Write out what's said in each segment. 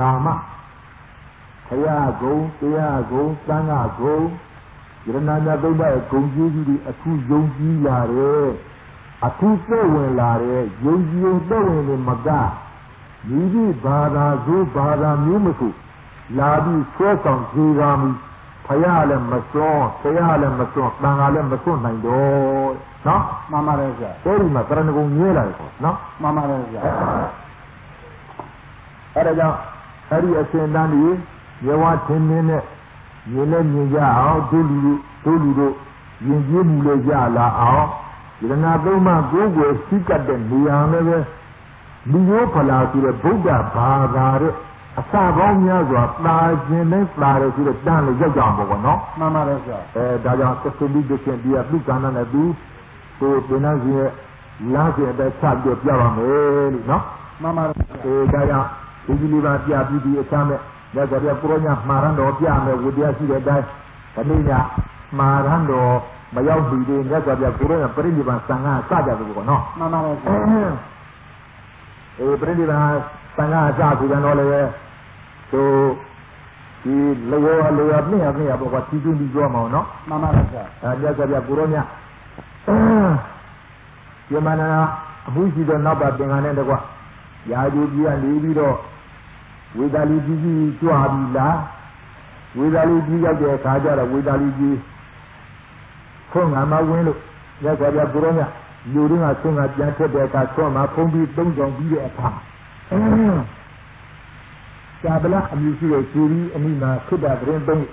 Dama Kaya go, Sanga go, Granada Benda, Gonji, a two Yonji Lare, a two Sewen Lare, Yonji Sewen in Maga, Nidi Bada, Zu Bada, Mumaku, Labi, Sweton, Zirami, Payalem Mason, Payalem Mason, Nangalem Mason, Nando, no? Mamma Reza. Very much, no? Mamma Reza. Araja, Hari Ascendani, Yawa 10 minutes, Yelen Yao, Tulu, Yin Leja, Yanaboma, Google, Sika, then Niameve, Niopala to the Buddha, Bagare, a Savonia, Fly, Fly to the Dan, the Jambo, no? Mamma Reza. Daja, Catholic, can be a big gun and a do, so Benazia, Lazia, that child of Yaram, no? Mamma Reza. Daya, if you live at Yabi, a time, there's a Poronia, Marando, Piano, with the Asida Dash, Canina, Marando, Mayabi, that's a Purona, Prindivan, Sanga, Saga, no? Mamma Reza. A Prindivan, Sanga, Saga, and all the so the Leo of me about what you do in the drama, no? Mamma Reza. And there's a Poronia. Yamana, who is the number being an end of what? Yajuji and Libido, with Aliji to Abila, with Aliji Kaja, with Aliji Kong Amawin, Yakaria Buronia, Yuring a song at Yanka Soma, Pombi, Donjon, be a palm. Sabala, and you see a Siri, and Nina, could have rainbow,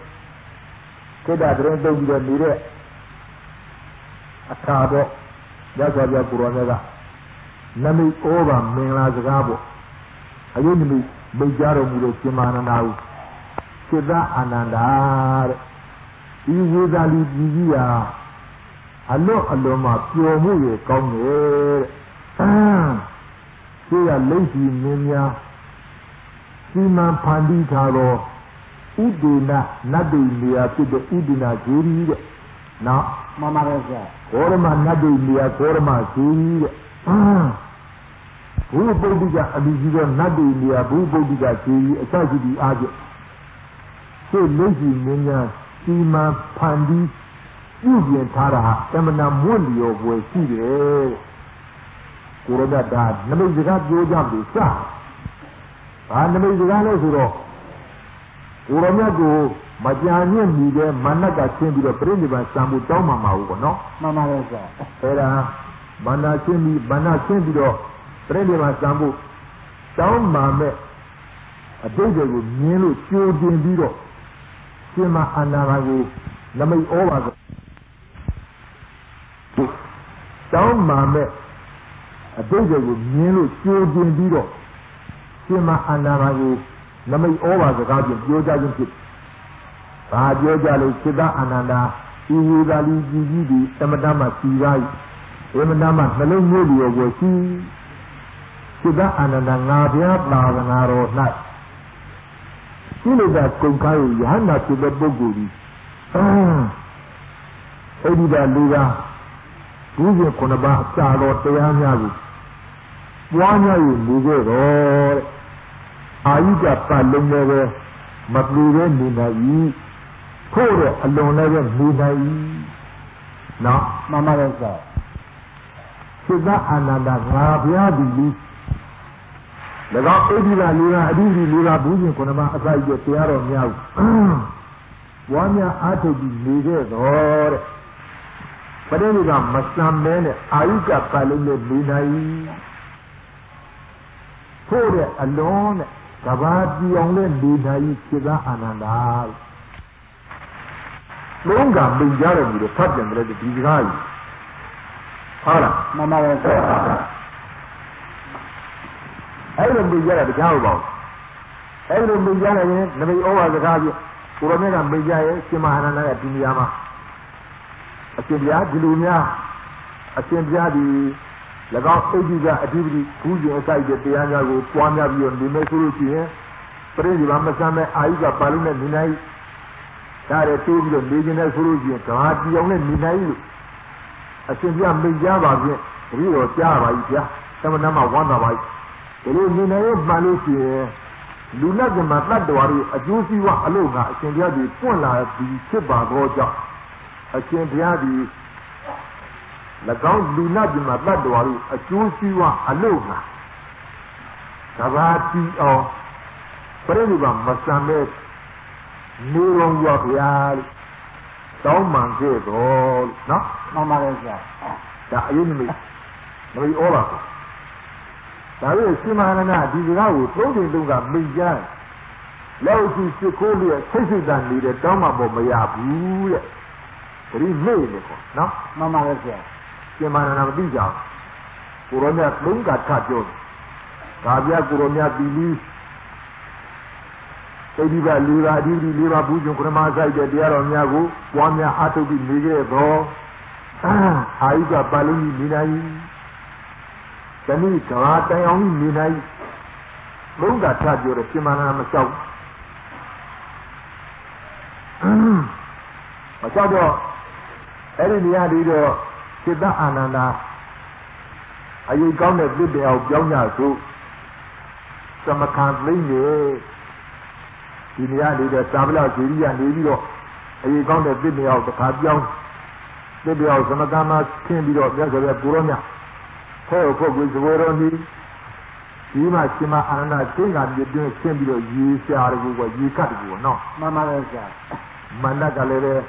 the Mire, a cabo, that's what you're Buronega. Nami over Mela Zagabo. I only Bejaro Muro Simana now. Sida Anandar. Izu Dali Divia. Allo Aloma, pure movie, come here. See a lazy Nimia. Siman Panditaro. Udina, Nadi Mia to the Udina Juri. Now, Mamma Reza. Korma Nadi Mia, Korma Juri. Who Bodiga Abiziga Nadi India, Boo Bodiga Tea, a tragedy agent. So lazy Minya, Sima, Pandi, Uzi Tara, Emana Mundi of where she is. Kuroda dad, Namazigat Yojambi, Sa. And Namazigano Zuro. Uromago, Majanian Media, Managa Chimbi, the Prindivan Sambu Toma Maugo, no? Mamma Reza. Era Bana Chimbi, Prendivan Sambu, Town Mame, a baby with Nilu, Children Biro, Sima Anarago, Namay Ovago. Town Mame, a baby with Nilu, Children Biro, Sima Anarago, Namay Ovago, Yoja Jim. Rajoja Sida Ananda, Iudali Gigi, Emadama Sirai, Emadama, Hello Modio was Sida Ananda Navia Blanaro Night. She is that Kunkai, Hana to the Boguri. Edida Liga, Uzi Konaba, Saro, Teanagu. Wanya in Nigero, Aida Palumere, Matlure Ninai, Pore alone Ninai. No, Mamma Reza. Sida Ananda Navia Dili. The God Edila Luna, Adiri Luna, Buzin Konama, as I get the arrow meow. One year after the leader, or but then you got Muslim men, Aika Palum Binai. For it alone, Kavati only Binai Sida Ananda. Longa Binjara with the Patan, let it be right. Hala, Mamma Reza. I don't be yet at the Galbo. I don't be yet again, never over the Gabi, Uromega Bija, Simana, Timiama. A Timbia, Dilumia, a Timbia, the Lagot Ediga, activity, Fuji inside the Piana, Puana, the Mesuru, President Masame, Aika Paluna, Minai, Tare Tubi, Legionary Fuji, Kamati, only Minai. A Timbia Mijava, Rio Java, some number one of white. The little Minay Malusi, လူနာကမှာတတ်တော်ရီအကျိုးစီးပွားအလို့ကအရှင်ဘုရားဒီပွင့်လာပြီးဖြစ်ပါတော့ကြောင့်အရှင်ဘုရားဒီ၎င်းလူနာကမှာတတ်တော်ရီအကျိုးစီးပွားအလို့ကသဘာတိအောင်ပြိဋိဘမစံမဲ့နေရောရဘုရားတောင်းမှန်ခဲ့တော့နော်မှန်ပါလေဆရာဒါအရင်နမိတ်ဩပါဒါပေမဲ့ရှင်မဟာနာဒီစကားကိုသုံးတင်သုံးကမိတ်ကြလောက်ရှိစစ်ခိုးလျက်ဆိတ်ဆိတ်တန်နေတဲ့တောင်းမှပေါ်မရဘူးတဲ့ခရီးမေ့နေပေါ့နော်မှန်ပါလေဆရာရှင်မဟာနာမသိကြဘူးကိုရောမြတ်သုံးကထပြောဒါပြကိုရောမြတ်ပြီးပြီးသိတိပ၄ပါးအဓိပတိ၄ပါးဘူးကျွန်ခရမဆိုင်တဲ့တရားတော်များကိုပွားများအားထုတ်ပြီးနေခဲ့တော့အာယုကပါဠိနေနိုင်တနည်းကဘာတိုင်အောင်နေနိုင်ဘုံကထပြောတယ်ရှင်မနာမလျှောက်မလျှောက်တော့အဲ့ဒီနေရာဒီတော့စိတ္တအာနန္ဒာအယုကောင်းတဲ့ပြည့်တယ်အောင်ပြောင်းကြဆိုသမခံသိနေဒီနေရာလေးတဲ့သာဗလဇေရိယနေပြီးတော့အရေးကောင်းတဲ့တစ်မြောက်တစ်ခါပြောင်းတစ်မြောက်သမကမှာခင်းပြီးတော့မြတ်စွာဘုရားကိုရောမြတ်ဖဲ့ဖို့ကိုယ်စဘောတော်ဒီမှာရှင်မအာရဏသိင်္ဂါပြည့်တွင်းခင်းပြီးတော့ရေရှားတကူကရေကတ်တကူနော်မှန်ပါလေဆရာမန္တကလည်းပဲ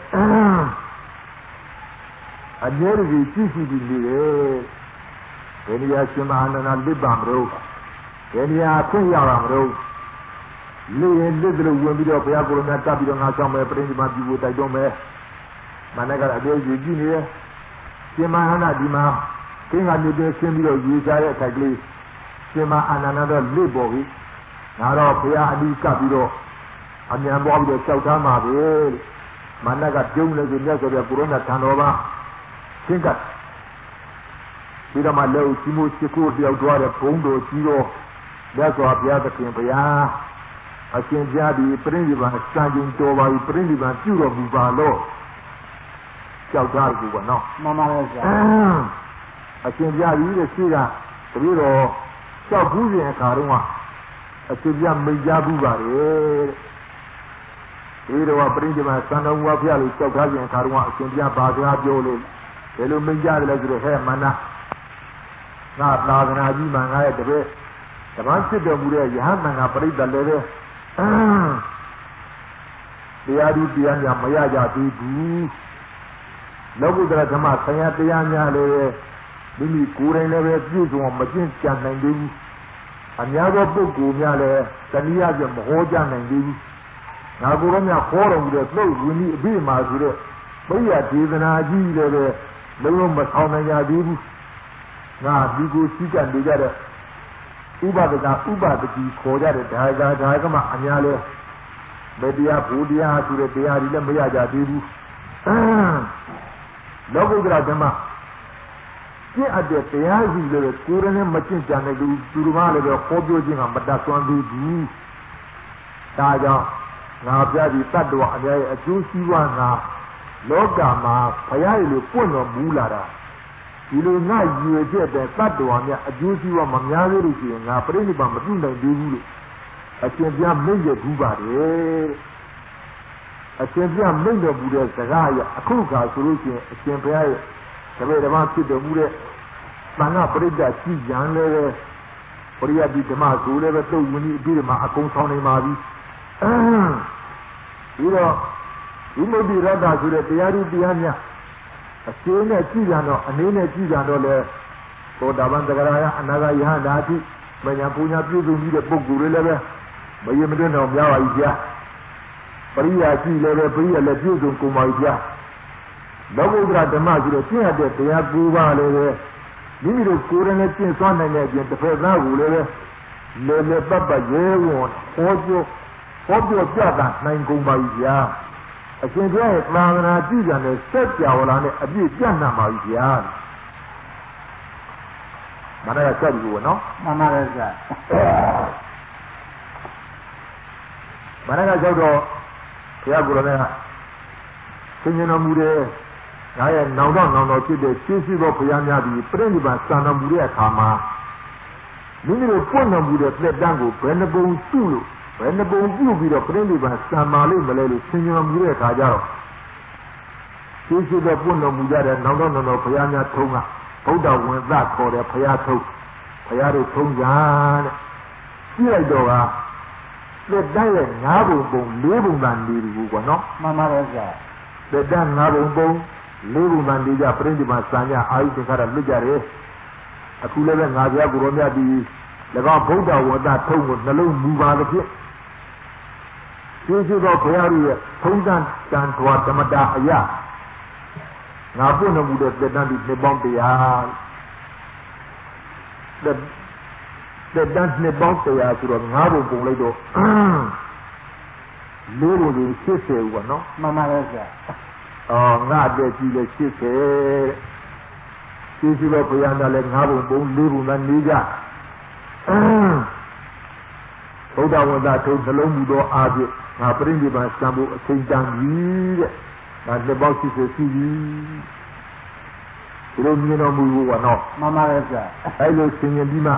အကျဲကြီးကြည့်ပြီးနေတယ်ဘယ်နေရာရှင်မအာရဏလစ်ပါမလို့ဘယ်နေရာခွင့်ရပါမလို့လေရင်လက်တို့ဝင်ပြီးတော့ဘုရားကိုယ်တော်များတပ်ပြီးတော့ငါဆောင်မယ်ပြိဋိဘံပြုဖို့တိုက်တော့မယ်မန္တကအသေးကြီးကြည့်နေတယ်ရှင်မဟာနာဒီမှာသင်္ဃာမြေတွေဆင်းပြီးတော့ရေစားတဲ့အထိုက်ကလေးရှင်မအာနန္ဒတော့လစ်ပေါ်ပြီငါတော့ဘုရားအဒီကပ်ပြီးတော့အမြန်ပွားပြီးတော့ကြောက်သားမှာပဲမန္တကပြုံးလို့ဆိုမြတ်စွာဘုရားကိုယ်တော်များထံတော်ပါသင်္ကတ်ဒီတော့မှလက်ဦးစီမိုးချစ်ကိုတယောက်သွားတဲ့ဘုံတော်ကြီးတော့မြတ်စွာဘုရားသခင်ဘုရားအရှင်ဘုရားဒီပြိဋိဘံစံကျင်တော်ပါပြီပြိဋိဘံပြုတော်မူပါလို့ကြောက်သားကူပေါ့နော်မှန်ပါလေဆရာအရှင်ဘုရားကြီးတဲ့ရှိကတပည့်တော်ကြောက်ဘူးရင်အခါတုန်းကအရှင်ဘုရားမိတ်ကြဘူးပါတယ်တဲ့ဒီတော့ပြိဋိဘံစံတော်မူပါဘုရားလို့ကြောက်သားရင်အခါတုန်းကအရှင်ဘုရားဘာစကားပြောလို့ဘယ်လိုမိတ်ကြတယ်လဲဆိုတော့ဟဲ့မန္တငါသာသနာကြီးမှငါရဲ့တပည့်တပန်းဖြစ်တော်မူတဲ့ယဟန်မင်္ဂပရိသတ်လည်းပဲတရားဒီတရားများမရကြသေးဘူးလောကုတ္တရာဓမ္မဆရာတရားများလည်းမိမိကိုယ်တိုင်လည်းပဲပြည့်စုံမကျင့်ကြံနိုင်သေးဘူးအများသောပုဂ္ဂိုလ်များလည်းတဏှာပြမဟောကြနိုင်သေးဘူးငါကိုယ်တော်များဟောတော်မူတဲ့သုတ်ဝိနည်းအဘိဓမ္မာဆိုတဲ့ပရိယဒေသနာကြီးလည်းပဲလုံးဝမဆောင်နိုင်ကြသေးဘူးငါဒီကိုစီးကပ်နေကြတဲ့ဥပဒကဥပဒတိခေါ်ကြတဲ့ဒါကမှအများလဲမတရားဘူတရားဆိုတဲ့တရားတွေလည်းမရကြသေးဘူးလောကုတ္တရာဓမ္မကျင့်အပ်တဲ့တရားစီလည်းကိုယ်ရင်းနဲ့မကျင့်ကြံတဲ့သူတို့ကလည်းဟောပြောခြင်းကမတတ်ဆွမ်းသေးဘူးဒါကြောင့်ငါပြပြီးတတ္တဝအများရဲ့အကျိုးစီးပွားငါလောကမှာဘုရားရဲ့လိုပွင့်တော်မူလာတာဒီလိုငါရည်ချက်တဲ့တတ္တဝါများအကျိုးစီးပွားမများသေးလို့ရှိရင်ငါပြိဋိဘံမပြုနိုင်သေးဘူးလို့အရှင်ဘုရားမိန့်ရဘူးပါတယ်အရှင်ဘုရားမိန့်တော်မူတဲ့စကားရအခုခါဆိုလို့ရှိရင်အရှင်ဘုရားရဲ့တပည့်တော်ဖြစ်တော်မူတဲ့သံဃာပရိသတ်ရှိကြံလည်းပရိယတိဓမ္မဆိုလည်းပဲသုတ်ဝိနည်းအပြီးဓမ္မအကုန်ဆောင်နေပါပြီပြီးတော့ဒီမုဒ္ဒိရတ္တဆိုတဲ့တရားဓုတရားများအရှင်းနဲ့ကြည့်ကြတော့အနေနဲ့ကြည့်ကြတော့လေသောတာပန်သဂရယအနာဂယဟန္တာတိမညာပူညာပြုစုပြီးတဲ့ပုဂ္ဂိုလ်တွေလည်းပဲမယမတွင်တော့များပါပြီဗျာပရိယာကြည့်လည်းပဲပရိယာလည်းပြုစုကုန်ပါပြီဗျာလောကုတ္တရာဓမ္မဆိုတဲ့ကျင့်ရတဲ့တရား၉ပါးလည်းပဲမိမိတို့ကိုယ်ရင်းနဲ့ကျင့်သွားနိုင်တဲ့အပြင်တစ်ဖက်သားကိုလည်းပဲလေပတ်ပတ်ရဲဝန်ဟောပြောပြတာနိုင်ကုန်ပါပြီဗျာအရှင်ဘုရားရဲ့သာသနာကြည့်ကြတဲ့စက်ကြော်လာနဲ့အပြည့်ပြတ်နှံပါပြီဗျာမနက်ကဆက်ပြီးနော်မှန်ပါတယ်ဆရာမနက်ကကြောက်တော့ဘုရားကိုယ်တော်ကသင်္ကြန်တော်မူတဲ့ငါရဲ့နောင်တော့ဖြစ်တဲ့ရှင်းရှိသောဘုရားများပြီးပြိဋိဘံစံတော်မူတဲ့အခါမှာမိမိတို့ပွင့်တော်မူတဲ့လက်တန်းကိုဘယ်နှပုံစုလို့ဘယ်နှပုံပြုတ်ပြီးတော့ပြိဋိဘံစံမာလို့မလဲလို့ဆင်ញံမှုတဲ့အခါကျတော့ရှိရှိတော့ပွင့်တော်မူကြတဲ့နောက်တော့ဘုရားများထုံးကဗုဒ္ဓဝင်သခေါ်တဲ့ဘုရားထုံးဘုရားတို့ထုံးကြတဲ့ကြည့်လိုက်တော့ကလက်တန်းရဲ့၅ပုံပုံ၄ပုံတန်နေဘူးကွာနော်မှန်ပါရဲ့ဗျာလက်တန်း၅ပုံပုံ၄ပုံတန်နေကြပြိဋိဘံစံညအာယုသင်္ခါရလွတ်ကြတယ်အခုလည်းပဲငါဘုရားကိုရောမြတ်ဒီ၎င်းဗုဒ္ဓဝတ္တထုံးကိုနှလုံးမူပါသဖြင့်ရှိရှိသောဘုရားရဲ့ထုံးတန်တန်ထွာဓမ္မတာအရာငါပွင့်တော်မူတဲ့တက်တန်းဒီနှစ်ပေါင်း100တက်တန်းနှစ်ပေါင်း100ဆိုတော့၅ပုံပုံလိုက်တော့၄ပုံကြီး80ပေါ့နော်မှန်ပါရဲ့ဗျာငါတက်ကြည့်လဲ80ရှိရှိသောဘုရားများလည်း၅ပုံပုံ၄ပုံသာနေကြဗုဒ္ဓဝတ္တထုံးနှလုံးမူသောအာဖြင့်ငါပြိဋိဘံစံဖို့အချိန်တန်ပြီတဲ့ဒါနှစ်ပေါင်း80ရှိပြီဒီလိုမြင်တော်မူဘူးကနော်မှန်ပါရဲ့ဗျာအဲလိုဆင်ញင်ပြီးမှ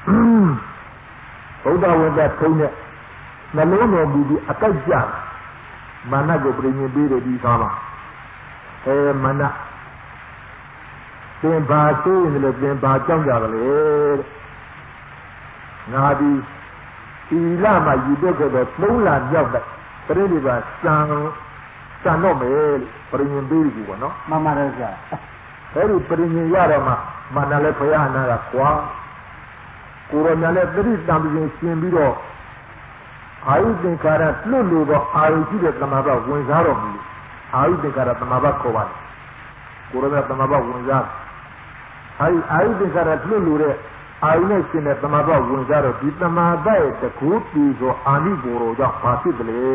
ဗုဒ္ဓဝတ္တထုံးနဲ့နှလုံးတော်မူပြီးအတိုက်ကြမာနကိုပြိဉ္ပေးတယ်ဒီကားမှာမာနသင်ဘာသိရင်လည်းသင်ဘာကြောက်ကြတယ်လေငါဒီဤလမှာယူတော့ကတော့3လမြောက်တဲ့ပြိဋိဘံစံတော့မယ်လို့ပြိဉ္ပေးပြီပေါ့နော်မှန်ပါရဲ့ဗျာအဲဒီပြိဉ္ရတော့မှမာနလည်းဘုရားအနာကကွာကိုယ်တော်များလည်းသတိတံပြင်ရှင်ပြီးတော့အာယုသင်္ခါရလွတ်လို့တော့အာယုရှိတဲ့သမာဘဝင်စားတော်မူအာယုသင်္ခါရသမာဘခေါ်ပါတယ်ကိုယ်တော်များသမာဘဝင်စားအာယုသင်္ခါရလွတ်လို့တဲ့အာယုနဲ့ရှင်တဲ့သမာဘဝင်စားတော့ဒီသမာဘရဲ့တကူတီဆိုအာနိဘောရောကြောင့်ဘာဖြစ်တယ်လဲ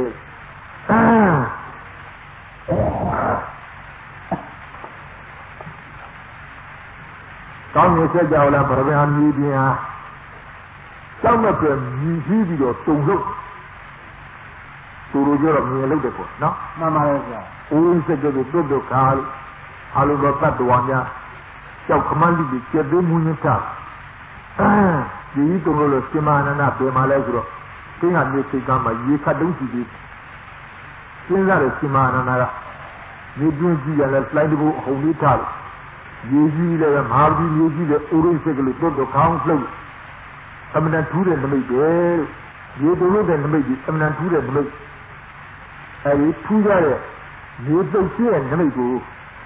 ကောင်းရဆက်ကြလားဗရမဟာမြည်ပြင်းဟာကြောက်မဲ့မြည်ပြီးတော့တုံလို့သူတို့ကြတော့မြင်လို့တယ်ပေါ့နော်မှန်ပါရဲ့ဗျာအိုးစက်ကတို့တုတ်ခါအလိုတော်တတ်တော်များကြောက်ခမန်းလိကျက်သေးမှုညတာဒီတုံလို့စင်မာနနာပြေမာလဲဆိုတော့သင်္ဃမြေစိတ်ကမှရေခတ်တုံးကြည့်ပြီးစဉ်းစားတယ်စင်မာနနာကမြေတွင်းကြည့်ရလဲလိုက်တကူအဟုန်လေးထားရေကြီးလည်းမဟာကြီးရေကြီးလည်းအိုးစက်ကလေးတုတ်ခေါင်းလှုပ်အမှန်တန်ထူးတဲ့နမိတ်ပဲရေတုံလို့တဲ့နမိတ်ကြီးအမှန်တန်ထူးတဲ့နမိတ်အဲဒီထူးကြတဲ့ရေတုတ်ရဲ့နမိတ်ကို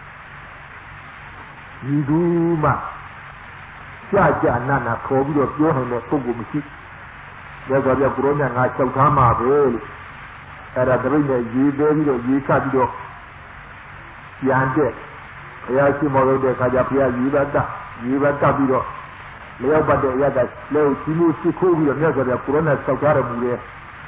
ဒီသူမှကြာနာနာခေါ်ပြီးတော့ပြောနိုင်တဲ့ပုဂ္ဂိုလ်မရှိရသော်ပြကိုရောမြတ်ငါ၆ထားမှာပဲလို့အဲ့ဒါတပိတ်နဲ့ရေသေးပြီးတော့ရေခတ်ပြီးတော့ပြန်တဲ့ဘုရားရှိမောလို့တဲ့ခါကျဘုရားရေဘတ်တက်ပြီးတော့လျောက်ပတ်တဲ့အရကလဲကိုကြီးလို့ရှိခိုးပြီးတော့မြတ်စွာဘုရားကိုရောမြတ်၆ထားတော်မူတဲ့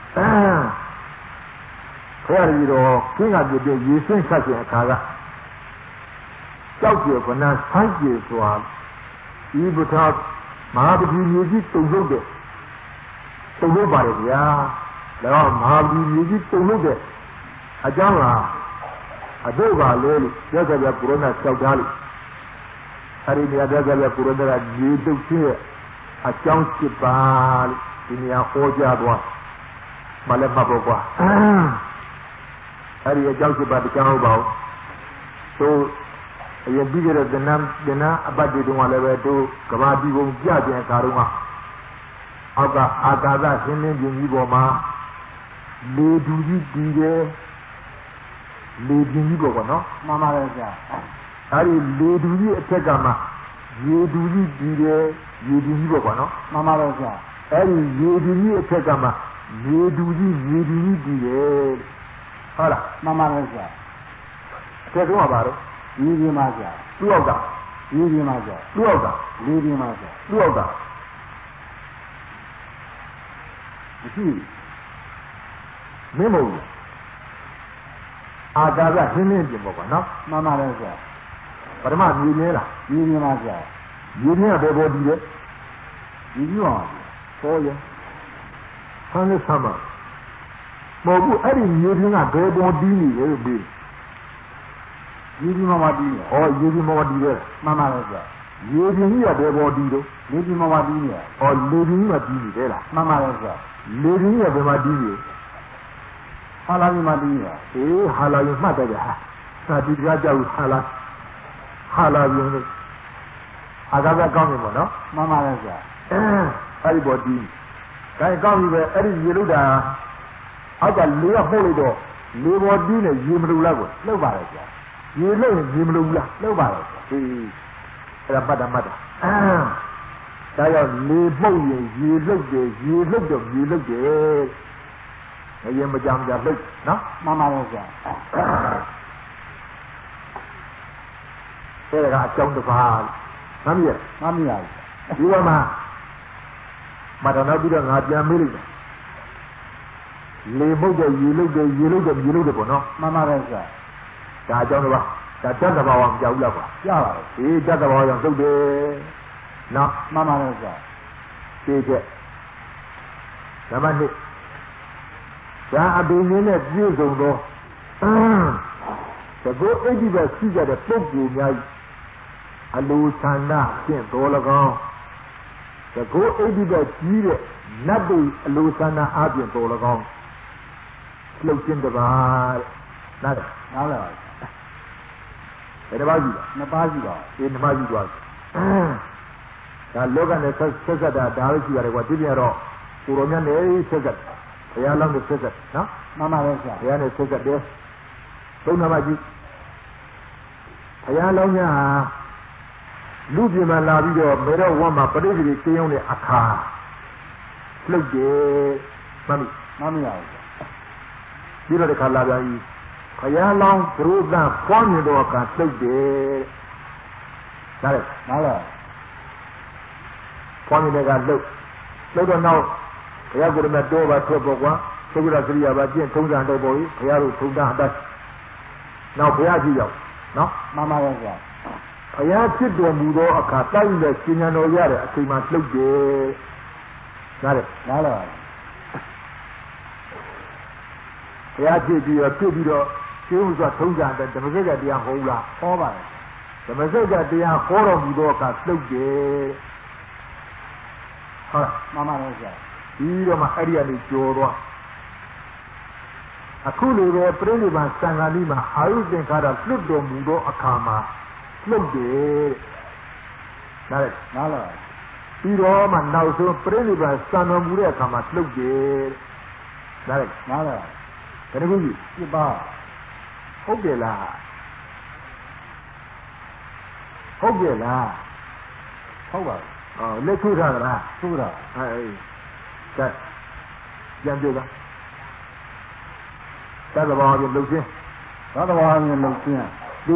ဘုရားကြီးတော်ခင်းကပြည့်ရေစင်းဆက်ခြင်းအခါကကြောက်ကြခဏဆိုင်းပြေစွာဤဘုရားမဟာပတိမြေကြီးတုံလို့တဲ့တုံလို့ပါလေဗျာတော့မဟာပတိမြေကြီးတုံလို့တဲ့အကြောင်းကအတို့ပါလေလို့ရသော်ပြကိုရောမြတ်၆ထားလို့အဲဒီနေရာရသော်ပြကိုရောမြတ်ကရေတုတ်ခြင်းအကြောင်း7ပါးလို့ဒီနေရာဟောကြားသွားမလည်းမပေါ့ကွာအဲဒီအကြောင်း7ပါးတရားဟုတ်ပါဘူးသို့အရင်ပြီးခဲ့တဲ့သင်္นานအပတ်တွေတုန်းကလည်းပဲတို့ကဘာဒီပုံကြပြန်အခါတုန်းကအောက်ကအာကာသရှင်းလင်းခြင်းကြီးပေါ်မှာလေဒူကြီးတည်တယ်လေပြင်းကြီးပေါ်ကနော်မှန်ပါရဲ့ဗျာအဲဒီလေဒူကြီးအထက်ကမှရေဒူကြီးတည်တယ်ရေဒူကြီးပေါ်ကနော်မှန်ပါရဲ့ဗျာအဲဒီရေဒူကြီးအထက်ကမှရေဒူကြီးတည်တယ်ဟုတ်လားမှန်ပါရဲ့ဗျာအထက်ကမှပါတော့ဒီဒီမှာကြာသူ့အောက်ကဒီဒီမှာကြာသူ့အောက်ကဒီဒီမှာကြာသူ့အောက်ကမရှိမင်းမဟုတ်ဘူးအာကာသရှင်းလင်းပြင်ပေါ့ကွာနော်မှန်ပါတယ်ကြာပထမမြေမြဲလားဒီဒီမှာကြာမြေမြဲကဘယ်ပေါ်ဒီလဲဒီဒီပါဟောရဆန်းလေးဆမ်းပါမဟုတ်ဘူးအဲ့ဒီမြေမြဲကဘယ်ပေါ်ဒီနေလဲပြီးဒီဒီမှာတီးဟောဒီဒီမှာတီးတယ်မှန်ပါလေကြာဟရေပြင်းကြီးကဘယ်ပေါ်တည်တော့လေပြင်းမှာတီးနေရဩလေပြင်းကြီးမှာတည်နေတယ်လားမှန်ပါတယ်ဗျာလေပြင်းကြီးကဘယ်မှာတည်နေဟာလာပြီးမှတီးနေရအေးဟာလာရင်မှတ်တယ်ဗျာသာတိတရားကြောက်ဟာလာရင်လေအာဂါကကောင်းနေပေါ့နော်မှန်ပါတယ်ဗျာအဲ့ဒီပေါ်တည်ဒါကောင်းပြီပဲအဲ့ဒီရေလုတာအောက်ကလေကမှုတ်လိုက်တော့လေပေါ်တည်နေရေမလုံလားကွလှုပ်ပါတယ်ဗျာရေလုံရင်ရေမလုံဘူးလားလှုပ်ပါတယ်ဗျာအေးအဲ့ဒါမှတ်တာဒါကြောင့်လေပုတ်ရင်ရေလုတ်တယ်ရေလုတ်တော့ရေလုတ်တယ်ငရင်မကြမ်းကြလုတ်နော်မှန်ပါတယ်ဗျာအဲ့ဒါကအကြောင်းတစ်ပါးမှန်ပြီမှန်ပြီဗျာဒီကမှာမတော်တော့ပြီးတော့ငါပြန်မေးလိုက်တယ်လေပုတ်တယ်ရေလုတ်တယ်ရေလုတ်တယ်ရေလုတ်တယ်ပေါ့နော်မှန်ပါတယ်ဗျာဒါအကြောင်းတစ်ပါးဒါတတ်တဘာဝမကြောက်ဘူးလားကွာရပါတယ်အေးတတ်တဘာဝကြောင့်သုတ်တယ်နော်မှန်ပါတယ်ဗျာသိချက်ဓမ္မနှစ်ဒါအပင်ရင်းနဲ့ပြည့်စုံသောတကောအိဋ္ဌိဘရှိကြတဲ့ပုဂ္ဂိုလ်များအလိုဆန္ဒဖြင့်တော်၎င်းတကောအိဋ္ဌိဘကြီးတဲ့နတ်တွေအလိုဆန္ဒအပြင်တော်၎င်းလှုပ်ခြင်းတပါးတဲ့နားတယ်နားလည်ပါဘယ်တစ်ပါးကြီးလဲနှစ်ပါးရှိပါဒီနှစ်ပါးကြီးသွားဒါလောကနဲ့ဆက်ဆက်တာဒါပဲရှိရတယ်ကွာဒီပြန်တော့ကိုရောမြတ်နဲ့ဆက်ဆက်ဘုရားလောင်းနဲ့ဆက်ဆက်နော်မှန်ပါတယ်ဗျာဘုရားနဲ့ဆက်ဆက်တယ်သုံးနာမကြီးဘုရားလောင်းများလူပြင်မှာလာပြီးတော့မေတော့ဝမ်းမှာပရိသေတွေကျင်းုံတဲ့အခါလှုပ်တယ်မှန်ပြီမှန်ပြီဗျာပြီးတော့ဒီခါလာပြန်ပြီဘုရားလောင်းသူတို့ကပွားမြင်တော့အခါလှုပ်တယ်ဒါလေနားလည်ပွားမြင်တဲ့ကလှုပ်တော့နောက်ဘုရားကိုယ်တော်တိုးပါထွက်ပေါ်ကွာသုခရစရိယာပါကျင့်ထုံးစံတဲ့ပေါ်ကြီးဘုရားတို့ထုံးတာအတိုင်းနောက်ဘုရားကြည့်ရောက်နော်မှန်ပါတယ်ဗျာဘုရားဖြစ်တော်မူသောအခါတိုက်တဲ့ရှင်ညာတော်ရတဲ့အချိန်မှလှုပ်တယ်နားလေနားလည်ဘုရားဖြစ်ပြီးတော့ပြုတ်ပြီးတော့ရှင်းဥစွာထုံးစံတဲ့ဓမ္မစကြာတရားဟောလားဟောပါတယ်ဓမ္မစကြာတရားဟောတော်မူသောအခါလှုပ်တယ်ဟုတ်မှန်ပါတယ်ဗျာပြီးတော့မှအဲ့ဒီကနေကြော်တော့အခုလိုပဲပြိဋိဘံသံဃာနိမှာအာယုသင်္ခါရလွတ်တော်မူသောအခါမှာလှုပ်တယ်နားလေနားလည်ပြီးတော့မှနောက်ဆုံးပြိဋိဘံစံတော်မူတဲ့အခါမှာလှုပ်တယ်နားလေနားလည်ဘယ်နှခုကြီးပြပါဟုတ်တယ်လားဟုတ်တယ်လားဟုတ်ပါဘူးအော်လက်ထုတ်ထားသလားသို့တာအေးကဲပြန်ပြောတာသတ္တဘာဝပြလှုပ်ခြင်းသာသဘာဝနဲ့လုံခြင်းဒီ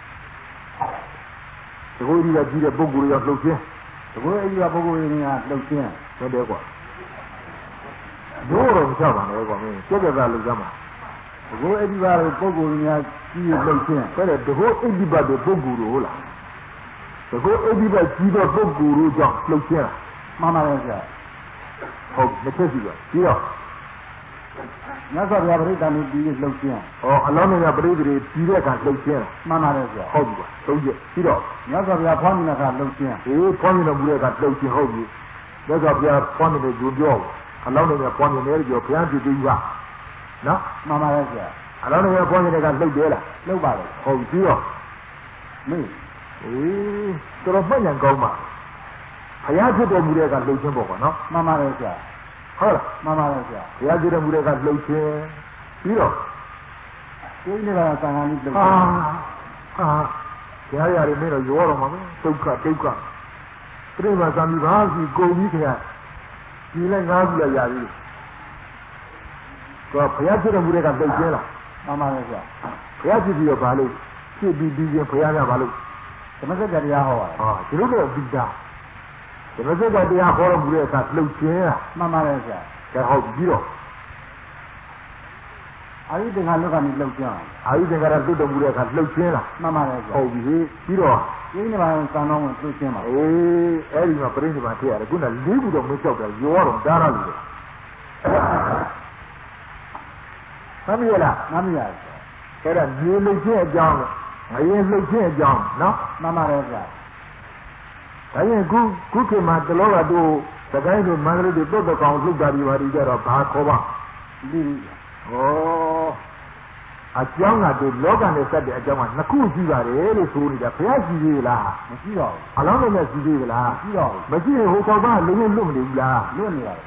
တကူကြီးကကြီးတဲ့ပုဂ္ဂိုလ်ရောက်လှုပ်ခြင်းတကူအဲ့ဒီကပုဂ္ဂိုလ်ရင်းကလုံခြင်းဟုတ်တယ်ကွာဘိုးတော်မချပါနဲ့ကွာမင်းကြက်ကြက်သားလှုပ်ကြမှာတကူအဲ့ဒီကပုဂ္ဂိုလ်ရင်းကကြီးရလုံခြင်းအဲ့ဒါတကူအိဋ္ဌိပတ်တဲ့ပုဂ္ဂိုလ်တို့ဟုတ်လားတကူအိဋ္ဌိပတ်ကြီးတဲ့ပုဂ္ဂိုလ်တို့ကြောင့်လှုပ်ခြင်းမှန်ပါတယ်ဗျာဟုတ်တစ်ချက်ရှိပါပြီးတော့မြတ်စွာဘုရားပြိဋ္ဌာန်ကြီးလှုပ်ခြင်းအလောင်းတွေကပရိသေတွေပြီးတဲ့အခါလှုပ်ခြင်းမှန်ပါတယ်ဗျာဟုတ်ပြီကွာသုံးချက်ပြီးတော့မြတ်စွာဘုရားဖွားမြင်တဲ့အခါလှုပ်ခြင်းအေးဖွားမြင်တော်မူတဲ့အခါလှုပ်ခြင်းဟုတ်ပြီမြတ်စွာဘုရားဖွားမြင်တဲ့ဂျုံပြောအလောင်းတွေကဖွားမြင်တယ်ပြောဘုရားပြည့်ပြီးကနော်မှန်ပါတယ်ဗျာအလောင်းတွေကဖွားမြင်တဲ့အခါလှုပ်တယ်လားလှုပ်ပါတယ်ဟုတ်ပြီပြီးတော့မေးအေးတော်တော်မှတ်ဉာဏ်ကောင်းပါဘုရားဖြစ်တော်မူတဲ့အခါလှုပ်ခြင်းပေါ့ကွာနော်မှန်ပါတယ်ဗျာဟုတ်လားမှန်ပါတယ်ဗျာဘုရားဖြစ်တော်မူတဲ့အခါလှုပ်ခြင်းပြီးတော့ကိုယ်နဲ့ကသံဃာကြီးလှုပ်ဟာခြင်းဟာဘုရားရတယ်မင်းတော့ရောတော်မှာပဲဒုက္ခပြိဋိမာသံဃာကြီးကုန်ပြီးခင်ဗျာဒီလိုက်ငါးခုလည်းရပြီတော့ဘုရားဖြစ်တော်မူတဲ့ကလှုပ်ခြင်းလားမှန်ပါတယ်ဗျာဘုရားဖြစ်ပြီးတော့ဘာလို့ဖြစ်ပြီးပြီးချင်းဘုရားကဘာလို့ဓမ္မစကြာတရားဟောပါတယ်ဟာဒီလိုတော့ပြီးတာဓမ္မစကြာတရားဟောတော်မူတဲ့အခါလှုပ်ခြင်းလားမှန်ပါတယ်ဗျာဒါဟုတ်ပြီးတော့အာရိသင်္ခါလောကနေလှုပ်ခြင်းအာယုသင်္ကာရလွတ်တော်မူတဲ့အခါလှုပ်ခြင်းလားမှန်ပါတယ်ဗျာဟုတ်ပြီပြီးတော့ပြိဋိဘံသံတော်ဝင်လှုပ်ခြင်းပါအေးအဲ့ဒီမှာပြိဋိဘာထည့်ရတယ်ခုနလေးခုတော့မလျှောက်တယ်ရောတော့တားရလို့သမီးလားမှန်ပြီဗျာအဲ့ဒါမြေလှုပ်ခြင်းအကြောင်းငရင်လှုပ်ခြင်းအကြောင်းနော်မှန်ပါတယ်ဗျာဒဒါရင်ခုခေတ်မှာတလောကတို့သခိုင်းတို့မန္တလေးတို့တုတ်တကောင်လှုပ်တာဒီပါဒီကြတော့ဘာခေါ်ပါဒီဩအကြောင်းကတို့လောကနဲ့ဆက်တဲ့အကြောင်းကနှစ်ခုရှိပါတယ်လို့ဆိုနေတာဘုရားရှိသေးလားမရှိတော့ဘူးအလောင်းနဲ့ရှိသေးလားမရှိတော့ဘူးမရှိရင်ဟိုကောင်ကလုံးလုံးလွတ်မနေဘူးလားလွတ်နေရတယ်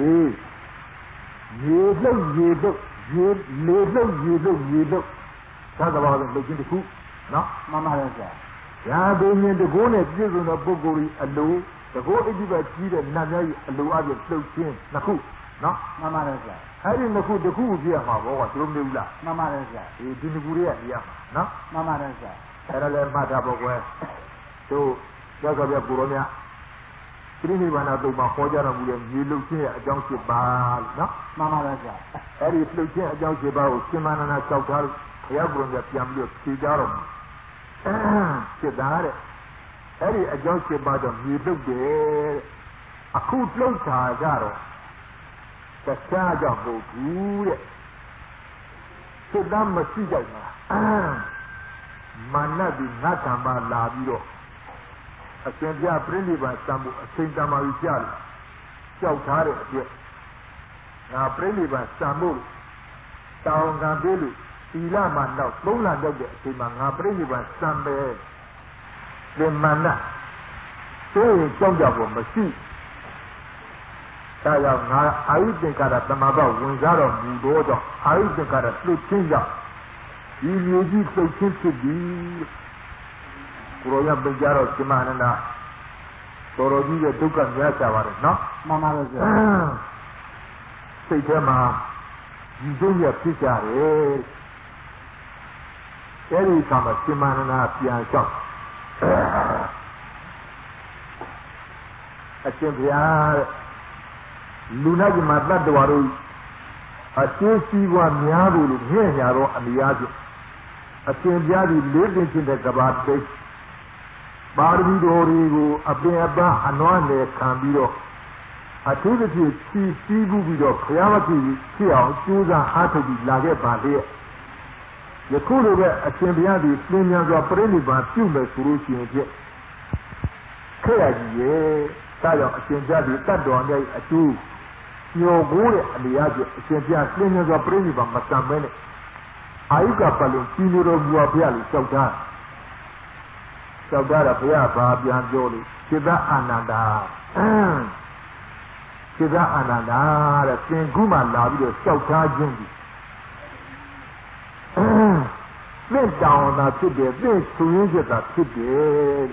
ရေလှုပ်ရေလှုပ်ရေလေလှုပ်ရေလှုပ်ရေလှုပ်သာသဘာဝနဲ့လှုပ်ခြင်းတစ်ခုနော်မှန်ပါတယ်ဆရာရာဘိညာဉ်တကိုးနဲ့ပြည့်စုံသောပုဂ္ဂိုလ်ကြီးအလိုတကိုးအကြည့်ပဲကြီးတဲ့နတ်များကြီးအလိုအပြည့်လှုပ်ခြင်းနှစ်ခုနော်မှန်ပါတယ်ဆရာအဲ့ဒီနှစ်ခုတစ်ခုပြရမှာဘောကသူတို့မနေဘူးလားမှန်ပါတယ်ဆရာဒီနှစ်ခုတွေကပြရမှာနော်မှန်ပါတယ်ဆရာအဲ့ဒါလည်းမှတ်ထားဖို့ကွယ်တို့ကြောက်ကြပြပူတော်များပြိဋိဘာနာတုံမှာခေါ်ကြတော်မူတဲ့မြေလှုပ်ခြင်းရဲ့အကြောင်း7ပါးနော်မှန်ပါတယ်ဆရာအဲ့ဒီလှုပ်ခြင်းအကြောင်း7ပါးကိုရှင်မန္တနာကြောက်ထားလို့ဘုရားကိုယ်တော်ပြန်ပြီးဖြေကြတော်မူဖြစ်တာတဲ့အဲ့ဒီအကြောင်း7ပါးတော့မြေလှုပ်တယ်အခုလှုပ်တာကြတော့တခြားကြောင့်မဟုတ်ဘူးတဲ့စိတ်သားမရှိကြဘူးမာနတိငါတံပါလာပြီးတော့အရှင်ပြပြိဋိဘံစံမှုအချိန်တမာကြီးကြားလို့ကြောက်ထားတဲ့အပြည့်ငါပြိဋိဘံစံမှုတောင်းခံပေးလို့သီလမှာတော့3လရောက်တဲ့အချိန်မှာငါပြိဋိဘံစံပဲဒီမာနသိရင်ကြောက်ကြဖို့မရှိဒါကြောင့်ငါအာယုသင်္ကာရသမဘဝင်စားတော်မူသောကြောင့်အာယုသင်္ကာရလှုပ်ခြင်းကြောင့်ဒီမျိုးကြီးလှုပ်ခြင်းဖြစ်သည်ကိုရောရပိကြတော့ရှင်မအနန္ဒတော်တော်ကြီးရဲ့ဒုက္ခများချပါတယ်နော်မှန်ပါပါဆရာစိတ်ထဲမှာဒီဒုက္ခဖြစ်ကြတယ်အဲဒီကမှရှင်မအနန္ဒပြန်လျှောက်အရှင်ဘုရားတဲ့လူနာကြီးမှာတတ္တဝါတို့အကျိုးစီးပွားများဖို့လို့မြင့်ညာတော့အများကြီးအရှင်ပြားဒီလေးပင်ချင်းတဲ့ကဘာတိတ်ပါရမီတော်တွေကိုအပင်အပန်းအနွမ်းနဲ့ခံပြီးတော့အထူးသဖြင့်စီးပြီးတော့ဘုရားမကြည့်ဖြစ်အောင်ကြိုးစားအားထုတ်ပြီးလာခဲ့ပါလေယခုလိုပဲအရှင်ဘုရားဒီသင်ညာစွာပြိဋိဘံပြုမယ်ဆိုလို့ရှိရင်ဖြင့်ခဲ့ရကြီးရဲ့ဒါကြောင့်အရှင်ဘုရားဒီတတ်တော်နဲ့အကျိုးညောကိုတဲ့အနေအချင်းအရှင်ဘုရားသင်ညာစွာပြိဋိဘံမတန်မဲနဲ့အာယုကပတ်လုံးကြီးနေတော်မူပါဘုရားလို့ကြောက်တာဘုရားဘာပြန်ပြောလို့စိတ္တအာနန္ဒာစိတ္တအာနန္ဒာတဲ့သင်ခုမှလာပြီးတော့ကြောက်ထားခြင်းဒီသင်တောင်းတာဖြစ်တယ်သင်ဆူရင်းချက်တာဖြစ်တယ်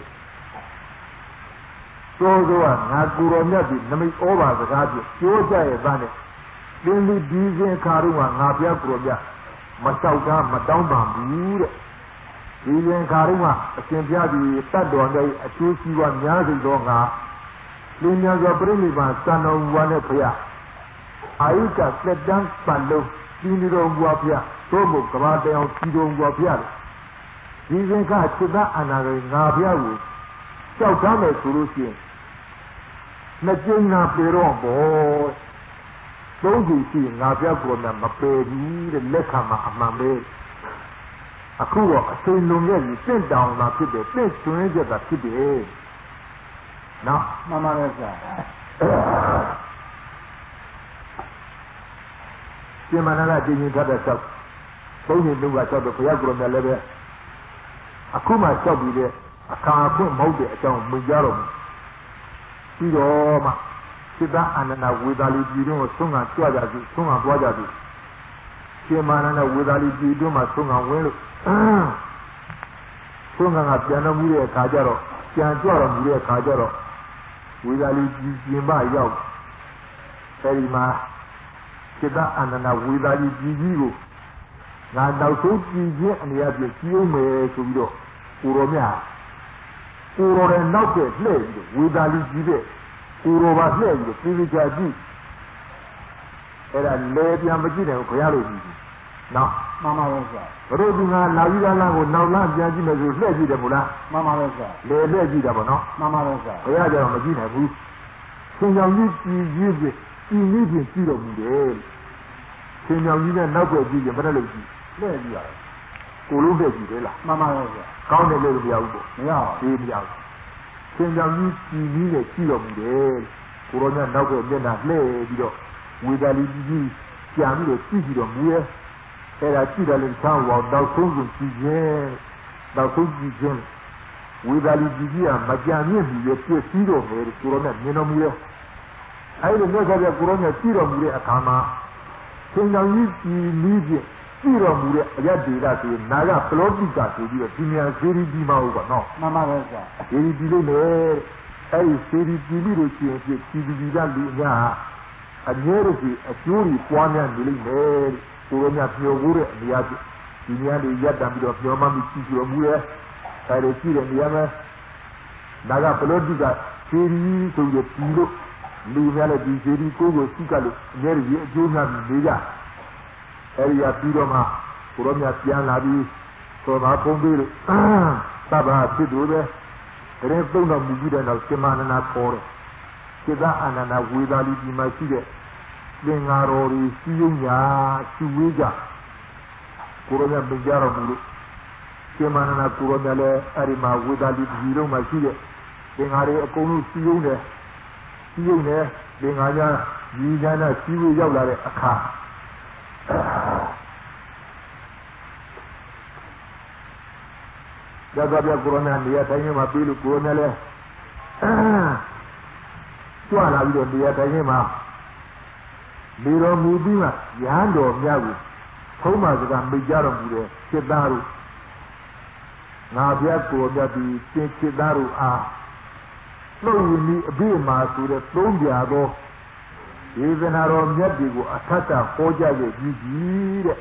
သောသောကငါကိုရောမြတ်ဒီနမိတ်ဩဘာစကားဖြင့်ပြောကြရဲ့သားနဲ့သင်ဒီစဉ်ခါတော့ငါဘုရားကိုရောမြတ်မတောက်တာမတောင်းပါဘူးတဲ့ဒီရင်ခါရုံးကအရှင်ဘုရားဒီတတ်တော်နဲ့အကျိုးစီးပွားများစိတ်တော်ကလူများစွာပြိဋိဘံစံတော်မူပါနဲ့ဘုရားအာယုကသက်တမ်းပတ်လုံးကြီးနေတော်မူပါဘုရားသို့မဟုတ်ကဘာတအောင်ကြီးတော်မူပါဘုရားဒီရင်ကစိတ္တအာနာကိုငါဘုရားကိုကြောက်သားမယ်ဆိုလို့ရှိရင်နှစ်ကျင်းနာပြေတော့ဘောသုံးခုရှိငါဘုရားကိုလည်းမပယ်ဘူးတဲ့လက်ခံမှာအမှန်ပဲအခုတော့အချိန်လုံးရဲ့တင့်တောင်တာဖြစ်တယ်တင့်ကျွင်းချက်တာဖြစ်တယ်နော်မှန်ပါရဲ့ဆရာရှင်မန္တလာကျင်းထပ်တဲ့ဆောက်သုံးရင်လူကဆောက်တော့ဘုရားကိုယ်တော်လည်းပဲအခုမှဆောက်ပြီးတဲ့အခါအခွင့်မဟုတ်တဲ့အကြောင်းမြင်ကြတော့ပြီးတော့မှစိတ္တအာနန္ဒဝေဒာလီပြည်တွင်းကိုသုံးကကြွကြပြီသုံးကသွားကြပြီရှင်မန္တလာဝေဒာလီပြည်တွင်းမှာသုံးကဝင်းလို့သုံးကပြန်တော်မူတဲ့အခါကျတော့ပြန်ကြွတော်မူတဲ့အခါကျတော့ဝေဒာလီပြည်ပြင်ပရောက်အဲဒီမှာစိတ္တအာနန္ဒဝေဒာလီပြည်ကြီးကိုငါနောက်ဆုံးပြည်ချင်းအနေအချင်းကြီးအောင်မယ်ဆိုပြီးတော့ကိုရောမြကိုရောတဲ့နောက်ကျလှည့်ပြီးဝေဒာလီကြီးတဲ့ကိုရောပါလှည့်ပြီးပြည်ကြကြည့်အဲ့ဒါလေပြန်မကြည့်တယ်ဘုရားလို့ကြီးနော်မှန်ပါပဲဆရာဘုရားကလာပြီးသားလားကိုနောက်လားပြန်ကြည့်မယ်ဆိုလှည့်ကြည့်တယ်မို့လားမှန်ပါပဲဆရာလေလှည့်ကြည့်တာပေါ့နော်မှန်ပါပဲဆရာဘုရားကြောင့်မကြည့်နိုင်ဘူးသင်္ကြောင်ကြီးကြည်ကြီးဖြင့်ကြည်ကြီးဖြင့်ကြည့်တော်မူတယ်သင်္ကြောင်ကြီးနဲ့နောက်ွယ်ကြည့်ရင်ဘယ်နဲ့လို့ကြည့်လှည့်ကြည့်ရတယ်ကိုလုံးလှည့်ကြည့်တယ်လားမှန်ပါပဲဆရာကောင်းတယ်လို့မရဘူးပေါ့မရပါဘူးမရဘူးသင်ကြောင့်ကြီးကြီးနဲ့ကြည့်တော်မူတယ်ကိုရောမြတ်နောက်ကမျက်နှာလှည့်ပြီးတော့ဝေဒာလီကြီးကြာပြီးတော့ကြည့်ပြီးတော့မူရဲ့အဲ့ဒါကြည့်တယ်လို့ဆောင်းဝတော့ဆုံးကြည့်ခြင်းတော့ဆုံးကြည့်ခြင်းဝေဒာလီကြီးကမကြံမြင့်ပြီးပြည့်စည်တော်မယ်ကိုရောမြတ်မြင်တော်မူရဲ့အဲ့ဒီမြတ်စွာဘုရားကိုရောမြတ်ကြည့်တော်မူတဲ့အခါမှာသင်ကြောင့်ကြီးနီးခြင်းကြည့်တော်မူတဲ့အရဒေတာဆိုနာယပလောတိကဆိုပြီးတော့ဒီမြန်စေရီဒီမဟုတ်ပါနော်မှန်ပါပဲဆရာစေရီဒီလို့လေအဲ့ဒီစေရီဒီလို့ရှိရင်ပြည်သူကလူများအငြဲတို့ကြီးအကျိုးကြီးပွားများနေလိမ့်မယ်ကိုရောမြတ်ပြောဖို့တဲ့နေရာဒီနေရာလေးရပ်တံပြီးတော့ပြောမှမကြည့်တော်မူရဲ့အဲ့ဒီကြည့်တဲ့နေရာမှာနာယပလောတိကစေရီဆိုပြီးပြည်လို့လူများလည်းဒီစေရီကိုစုကလို့အငြဲကြီးအကျိုးများနေကြအဲဒီကပြီးတော့မှကိုရောမြတ်ပြန်လာပြီးသောသာဖုံးပြီးလို့သဗ္ဗဖြစ်သူပဲတရင်သုံးတော်မူပြီးတဲ့နောက်ရှင်မနနာခေါ်တယ်စိတ္တအာနန္ဒဝေဒာလီဒီမှာရှိတဲ့သင်္ဃာတော်တွေစီယုံညာရှုဝေးကြကိုရောမြတ်ပြကြတော်မူလို့ရှင်မနနာကိုရောမြတ်လည်းအဲဒီမှာဝေဒာလီဒီလုံးမှာရှိတဲ့သင်္ဃာတွေအကုန်လုံးစီယုံတယ်သင်္ဃာညာညီညာနဲ့စီဝေးရောက်လာတဲ့အခါရသော်ပြကိုရိုနာနေရာတိုင်းမှာပြီးလို့ကိုရိုနာလဲကြွလာပြီးတော့နေရာတိုင်းမှာနေတော်မူပြီးမှရဟန်းတော်များကိုထုံးမှစကားမိတ်ကြတော်မူတဲ့စိတ်သားတို့ငါပြကိုမြတ်ဒီသင်စိတ်သားတို့အားနှုတ်ဝင်ပြီးအပြည့်မှာဆိုတဲ့သုံးပြသောဒေသနာတော်မြတ်တွေကိုအထက်တာဟောကြားခဲ့ပြီးတဲ့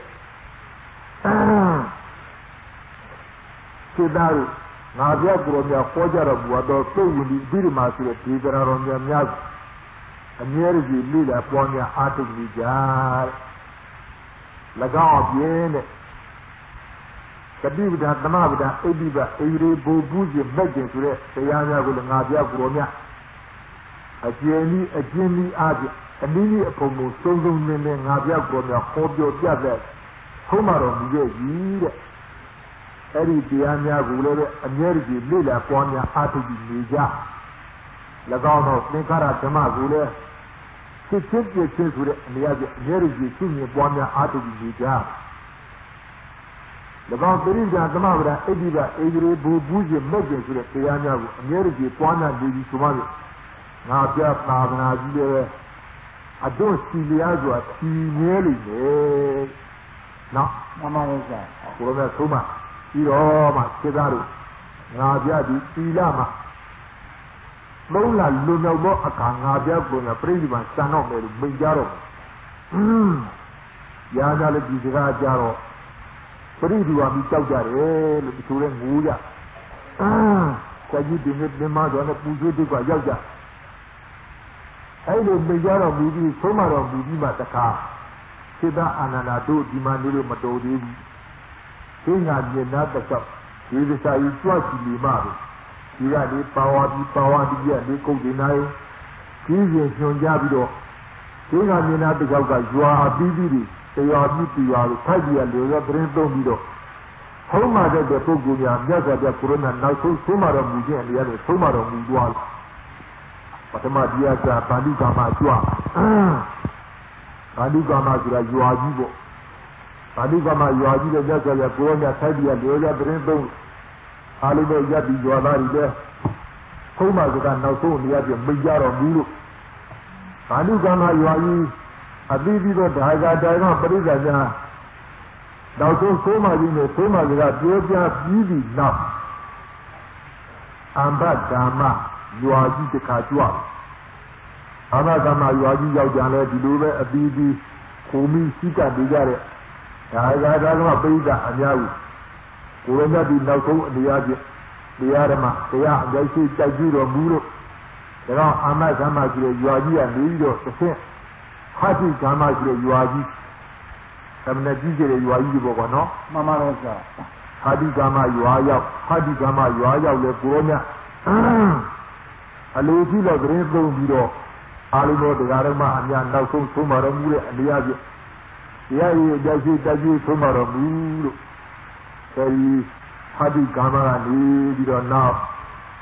စိတ်သားတို့ငါပြကိုယ်များဟောကြားတော်မူသောသုံးဝင်ပြီးအပြည့်မှာဆိုတဲ့ဒေသနာတော်များအမြဲတည်းလိလာပွားများအားထုတ်နေကြ၎င်းအပြင်တဲ့ကတိပဒသမပဒအိဋ္ဌိပအိရေဘူဘူးခြင်းမဲ့ခြင်းဆိုတဲ့တရားများကိုလည်းငါပြကိုယ်များအကျဉ်းဤအားဖြင့်အနည်းငယ်အပုံကိုစုံစုံနဲ့ငါပြကိုယ်များဟောပြောပြတဲ့ထုံးမတော်မူရဲ့ကြီးတဲ့အဲ့ဒီတရားများကိုလည်းအမြဲတည်းလိလာပွားများအားထုတ်ပြီးနေကြ၎င်းတော့သင်္ခါရဓမ္မကိုလည်းစစ်စစ်ပြည့်စုံဆိုတဲ့အနေအချင်းအမြဲတည်းရှင်းမြင်ပွားများအားထုတ်ပြီးနေကြ၎င်းတိရိစ္ဆာသမဗရာအိဋ္ဌိပဧကရေဘူဘူးခြင်းမဲ့ခြင်းဆိုတဲ့တရားများကိုအမြဲတည်းပွားများနေပြီးဆိုမှငါပြသာသနာကြီးရဲ့အတွန်းစီလျားစွာတည်မြဲလိမ့်မယ်နော်မှန်ပါပါဆရာကိုရောမြတ်ဆုံးမပြီးတော့မှစေသားတို့ငါပြဒီသီလမှာသုံးလလွန်မြောက်သောအခါငါပြကိုယ်ကပြိဋိဘံစံတော့မယ်လို့မိန့်ကြတော့ရာဇာလည်းဒီစကားကြတော့ပရိဒီဝါမိကြောက်ကြတယ်လို့ဒီလိုလဲငိုးကြခွက်ကြီးဒီနေ့ဒီမှာတော့ပူဇော်တိကရောက်ကြအဲ့လိုမိန့်ကြတော့မူပြီးဆုံးမတော်မူပြီးမှတခါစိတ္တအာနန္ဒတို့ဒီမှာနေလို့မတော်သေးဘူးသင်္ဃာမြေနာတစ်ချောက်ဒီသစ္စာကြီးကြွစီနေမှပဲဒီကဒီပါဝါတိပြဒီကုတ်ဒီနိုင်ကြီးရင်ညွန်ကြပြီးတော့သင်္ဃာမြေနာတစ်ချောက်ကရွာပြီးပြီးတရားပြီးရွာလို့ထိုက်ပြရလေရောပြင်းသုံးပြီးတော့ထုံးမှတဲ့ပုဂ္ဂိုလ်များမြတ်စွာဘုရားကိုရဏနောက်ဆုံးမတော်မူခြင်းအရာနဲ့ဆုံးမတော်မူသွားတယ်ပထမတရားစာပါဠိကာမကြွပါဠိကာမဆိုတာရွာကြီးပေါ့ပါဠိကာမရွာကြီးတဲ့မြတ်စွာဘုရားကိုရဏထိုက်ပြရလေရောပြင်းသုံးအားလုံးတော့ရပ်ပြီးရွာသားတွေလည်းထုံးမှစကားနောက်ဆုံးနေရာပြမိတ်ကြတော်မူလို့ပါဠိကာမရွာကြီးအတိပြီးတော့ဒါကတိုင်ကပရိစ္ဆာညာနောက်ဆုံးဆိုးမှကြီးနဲ့ဆိုးမှစကားပြောပြပြီးပြီနောက်အမ္ဘဓမ္မရွာကြီးတစ်ခါကြွအမ္ဘဓမ္မရွာကြီးရောက်ကြလဲဒီလိုပဲအတိပြီးခုံမိစိတ်တည်ကြတဲ့ဒါကပရိစ္ဆာအများကြီးကိုရဏတိနောက်ဆုံးအနေအချင်းတရားဓမ္မတရားအများကြီးတိုက်ကြည့်တော်မူလို့ဒါတော့အမ္ဘဓမ္မကြီးရဲ့ရွာကြီးကနေပြီးတော့တစ်ဆင့်ဟာတိဓမ္မရှိတဲ့ရွာကြီးသမဏကြီးကျတဲ့ရွာကြီးပေါ့ကွာနော်မှန်ပါပါဆရာဟာတိဓမ္မရွာရောက်ဟာတိဓမ္မရွာရောက်လေကိုရောမြအလိုကြီးတော့သတင်းသုံးပြီးတော့အာလုံးတော်တရားဓမ္မအများနောက်ဆုံးသုံးပါတော်မူတဲ့အနေအချင်းတရားရည်အကြရှိတကြီးသုံးပါတော်မူလို့အဲဒီဟာတိဓမ္မကနေပြီးတော့နောက်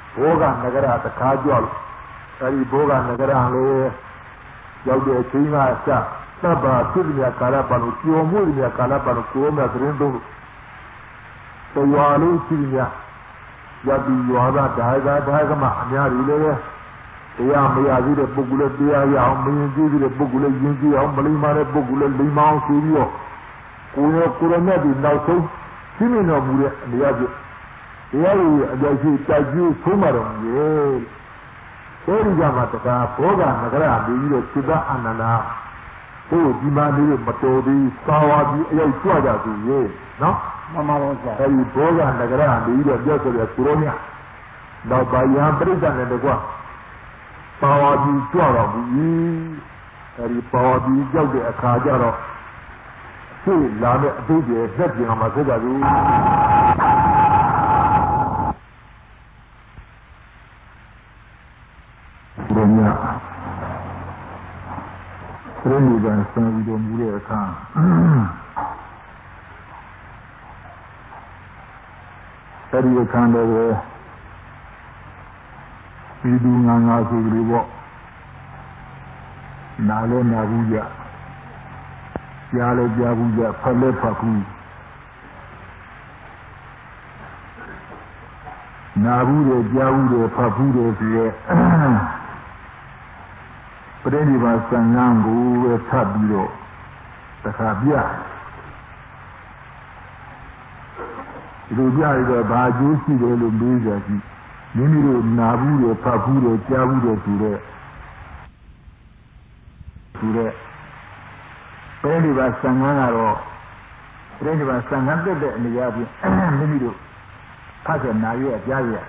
ဘောဂနဂရတခါကြောက်အဲဒီဘောဂနဂရလည်းရောက်တဲ့အချိန်ကစသဗ္ဗသုတိယကာလပါလို့ကျော်မှုတွေကာလပါလို့ကိုယ်မဲ့သတင်းသုံးတော်လို့ရှိရယတိရွာသာဒါကမှအများကြီးလည်းတရားမရသေးတဲ့ပုဂ္ဂိုလ်လည်းတရားရအောင်မရင်ကြည့်တဲ့ပုဂ္ဂိုလ်လည်းယဉ်ကျေးအောင်မလိမ္မာတဲ့ပုဂ္ဂိုလ်လည်းလိမ္မာအောင်ဆိုပြီးတော့ကိုယ်ရမြတ်ဒီနောက်ဆုံးရှင်းမြင်တော်မူတဲ့နေရာပြတရားရည်အကြိုက်ရှိတိုက်ကျိုးဆုံးမတော်မူရဲ့အဲဒီကမှတကားဘောဂနဂရပြီးတော့စိတ္တအနန္ဒာဟိုဒီမှာနေမတော်သေးသာဝါပြီးအရောက်ကြွကြသူရဲ့နော်မှန်ပါပါဆရာအဲဒီဘောဂနဂရပြီးတော့ပြောဆိုရသူတော်များတော့ဘာယံပြိဿနဲ့တကွာပါဝါပြီးကြွတော်မူ၏အဲဒီပါဝါပြီးကြောက်တဲ့အခါကျတော့ရှေ့လာတဲ့အတိတ်ရဲ့သက်ပြင်မှာဆက်ကြသူဘုရားပြိဋိဘံစံပြီးတော်မူတဲ့အခါအဲဒီအခါလည်းပြည်သူငါဆိုကြလို့ပေါ့နားလည်းနာဘူးကြကြားလည်းကြားဘူးကြဖတ်လည်းဖတ်ဘူးနာဘူးတယ်ကြားဘူးတယ်ဖတ်ဘူးတယ်ဆိုရဲပရိနိဗ္ဗာန်စံငန်းကိုပဲထပ်ပြီးတော့တခါပြဒီလိုပြရတော့ဘာအကျိုးရှိတယ်လို့မေးကြကြည့်မိမိတို့နာဘူးတယ်ဖတ်ဘူးတယ်ကြားဘူးတယ်ဆိုတဲ့ပရိနိဗ္ဗာန်စံငန်းကတော့ပရိနိဗ္ဗာန်စံငန်းတက်တဲ့အနေအချင်းမိမိတို့ဖတ်တဲ့နာရဲ့ကြားရဲ့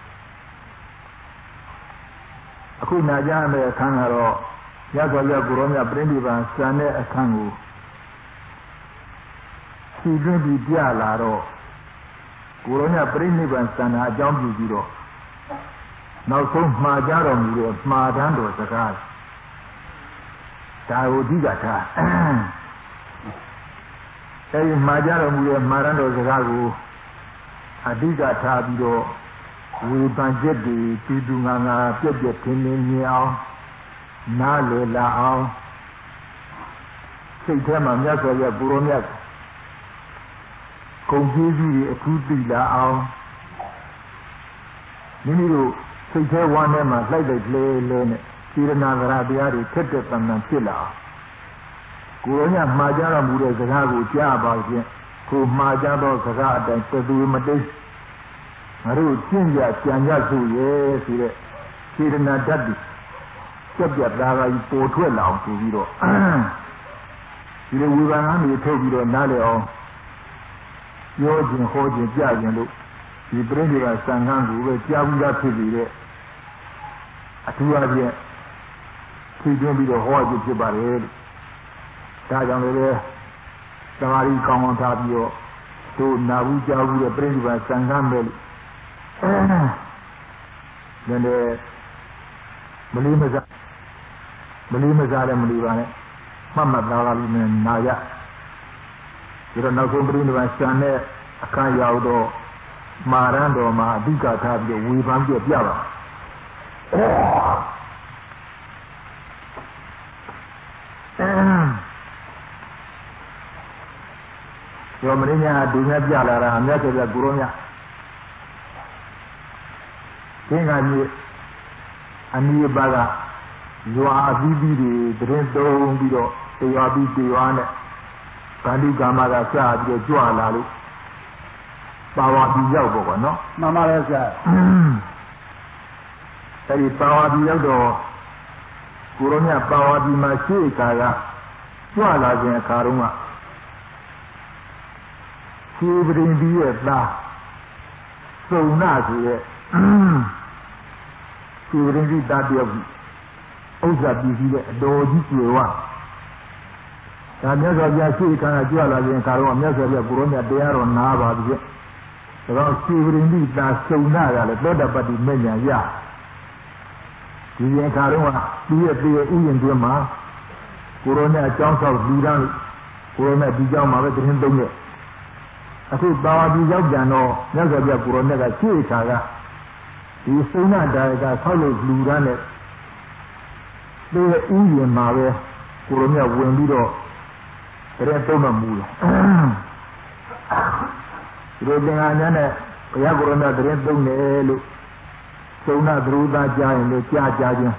အခုနာကြတဲ့အခန်းကတော့ရသော်ရကိုရောမြပရိနိဗ္ဗာန်စံတဲ့အခန်းကိုစီတွင်းပြီးပြလာတော့ကိုရောမြပရိနိဗ္ဗာန်စံတာအကြောင်းပြုပြီးတော့နောက်ဆုံးမှားကြတော်မူတဲ့မှားတန်းတော်စကားဒါကိုအဓိကထားအဲဒီမှားကြတော်မူတဲ့မှားတန်းတော်စကားကိုအဓိကထားပြီးတော့ဝေဖန်ချက်တွေတူငါပြက်ထင်းမြင်အောင်နားလည်လာအောင်စိတ်ထဲမှာမြတ်စွာဘုရားကိုရောမြတ်ဂုဏ်ကျေးဇူးတွေအထူးသိလာအောင်မိမိတို့စိတ်ထဲဝမ်းထဲမှာလိုက်လိုက်လဲနဲ့စေရနာဂရတရားတွေထက်တဲ့တန်တန်ဖြစ်လာအောင်ကိုရောမြတ်မှားကြတော်မူတဲ့စကားကိုကြားပါခြင်းကိုမှားကြသောစကားအတိုင်းတူမတိတ်ငါတို့ကျင့်ကြကြံကြဆိုရဲ့ဆိုတဲ့စေရနာဓာတ်တွေပြတ်သားကြီးပေါ်ထွက်လာအောင်ဆိုပြီးတော့ဒီလိုဝေဘာနာတွေထုတ်ပြီးတော့နားလည်အောင်ပြောခြင်းဟောခြင်းကြားခြင်းလို့ဒီပြိဋိဘံစံဃာကိုပဲကြားပြီးသားဖြစ်ပြီးတဲ့အထူးအဖြင့်ဖြည့်သွင်းပြီးတော့ဟောခြင်းဖြစ်ပါတယ်လို့ဒါကြောင့်လည်းသမာဓိကောင်းအောင်ထားပြီးတော့တို့နာဘူးကြားဘူးတဲ့ပြိဋိဘံစံဃာပဲလို့လည်းမလေးမစားလည်းမလီပါနဲ့မှတ်သားလာပြီးနာရဒီတော့နောက်ဆုံးပြိဋိဘံစံတဲ့အခါရောက်တော့မာရန်တော်မှာအဓိကထားပြီးဝေဖန်ပြပြပါရောမင်းညာဒုညပြလာတာအမြတ်စွာဘုရားကိုရောမြတ်သင်္ဃာကြီးအနိပါကရွာအပြီးပြီးတွေတရင်သုံးပြီးတော့တရားပြီးတရားနဲ့ဗန္ဓုကာမကစပြီးတော့ကြွလာလို့ပါဝါပြီးရောက်ပေါ့ကွာနော်မှန်ပါရဲ့ဆရာအဲဒီပါဝါပြီးရောက်တော့ကိုရောမြတ်ပါဝါပြီးမှရှေ့အခါကကြွလာခြင်းအခါတုန်းကခြေပရင်ပြီးရဲ့သားစုံနာဆိုရဲ့ခြေပရင်ပြီးသားတယောက်ဥစ္စာပြည်စည်းတဲ့အတော်ကြီးကျွယ်ဝဒါမြတ်စွာဘုရားရှေ့အခါကကြွလာခြင်းအခါတုန်းကမြတ်စွာဘုရားကိုရောမြတ်တရားတော်နားပါပြီဒါတော့ခြေပရင်ပြီးသားစုံနာကလည်းသောတပတ္တိမဉ္ဇဉ်ရဒီရင်ခါတုန်းကသူ့ရဲ့ဥယျာဉ်တွင်မှာကိုရောမြတ်အကြောင်းဆောက်လူတန်းကိုရောမြတ်ဒီကြောင်းမှာပဲတင်းသုံးရဲ့အခုပါဝါဒီရောက်ကြတော့မြတ်စွာဘုရားကိုရောမြတ်ကရှေ့အခါကတဒီစိဏဒါရကဆောက်လို့လူတန်းနဲ့ဒီဥယျာဉ်မှာပဲကိုရောမြဝင်ပြီးတော့တဲ့သုံးမှမူတယ်ဒီလိုသင်္ဃာများနဲ့ဘုရားကိုရောမြတဲ့သုံးတယ်လို့သုဏသရုသာကြားရင်လည်းကြားချင်း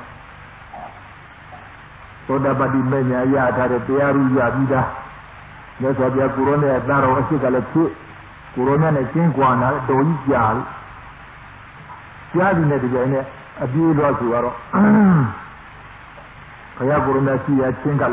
သောတပတိမေညာရထားတဲ့တရားဥရပြီးသားမြတ်စွာဘုရားကိုရောမြရဲ့သားတော်အရှိကလည်းဖြစ်ကိုရောမြနဲ့ကျင်းကွာနာတော်ကြီးကြားပြီးတဲ့ကြိမ်နဲ့အပြေးတော့ဆိုတော့ဘုရားကိုရောမြရှိရချင်းက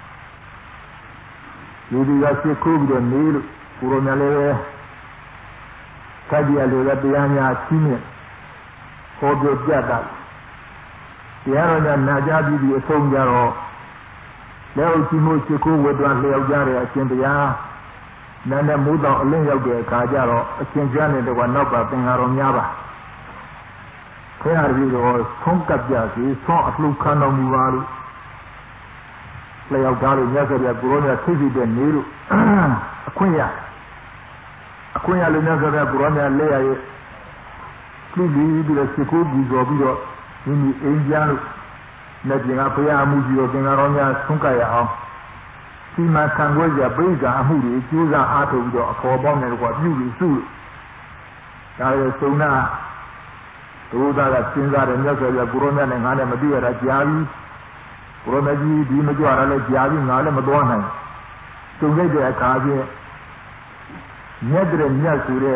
လူတွေကစစ်ခိုးပြီးတော့နေလို့ကိုရောမြလည်းပဲခက်ကြရလို့တရားများချင်းနဲ့ဟောပြောပြတာတရားတော်ကနာကြပြီးဒီအဆုံးကြတော့လက်အုပ်ကြီးမို့စစ်ခိုးဝတ်တော်လျှောက်ကြတဲ့အရှင်တရားနန်းနဲ့မိုးတော်အလင်းရောက်တဲ့အခါကျတော့အရှင်ကျမ်းနဲ့တော့နောက်ပါသင်္ဃာတော်များပါခရပြီးတော့ဆုံးကပ်ကြစီဆုံးအလှခံတော်မူပါလို့လျှောက်ထားလို့မြတ်စွာဘုရားကိုရောမြတ်သိသိတဲ့နေလို့အခွင့်ရလို့မြတ်စွာဘုရားကိုရောမြတ်လက်ရရဲ့ကြည့်ပြီးတော့စစ်ကိုပူဇော်ပြီးတော့မိမိအိမ်ကြားလို့လက်ကျင်ကဘုရားအမှုကြီးတော့သင်္ဃာတော်များဆုံးကပ်ရအောင်ဒီမှာခံခွဲကြပြိဿာအမှုတွေကျိုးစားအားထုတ်ပြီးတော့အခေါ်ပေါင်းတယ်ကွာပြုပြီးစုလို့ဒါရဲ့သုံးနာဒုသာကစဉ်းစားတယ်မြတ်စွာဘုရားကိုရောမြတ်နဲ့ငါနဲ့မတွေ့ရတာကြားပြီးကိုရောမြတ်ကြီးဒီမကြွရလဲကြားပြီးငါလည်းမသွားနိုင်စုံလိုက်တဲ့အခါချင်းမြတ်တဲ့မြတ်ဆိုတဲ့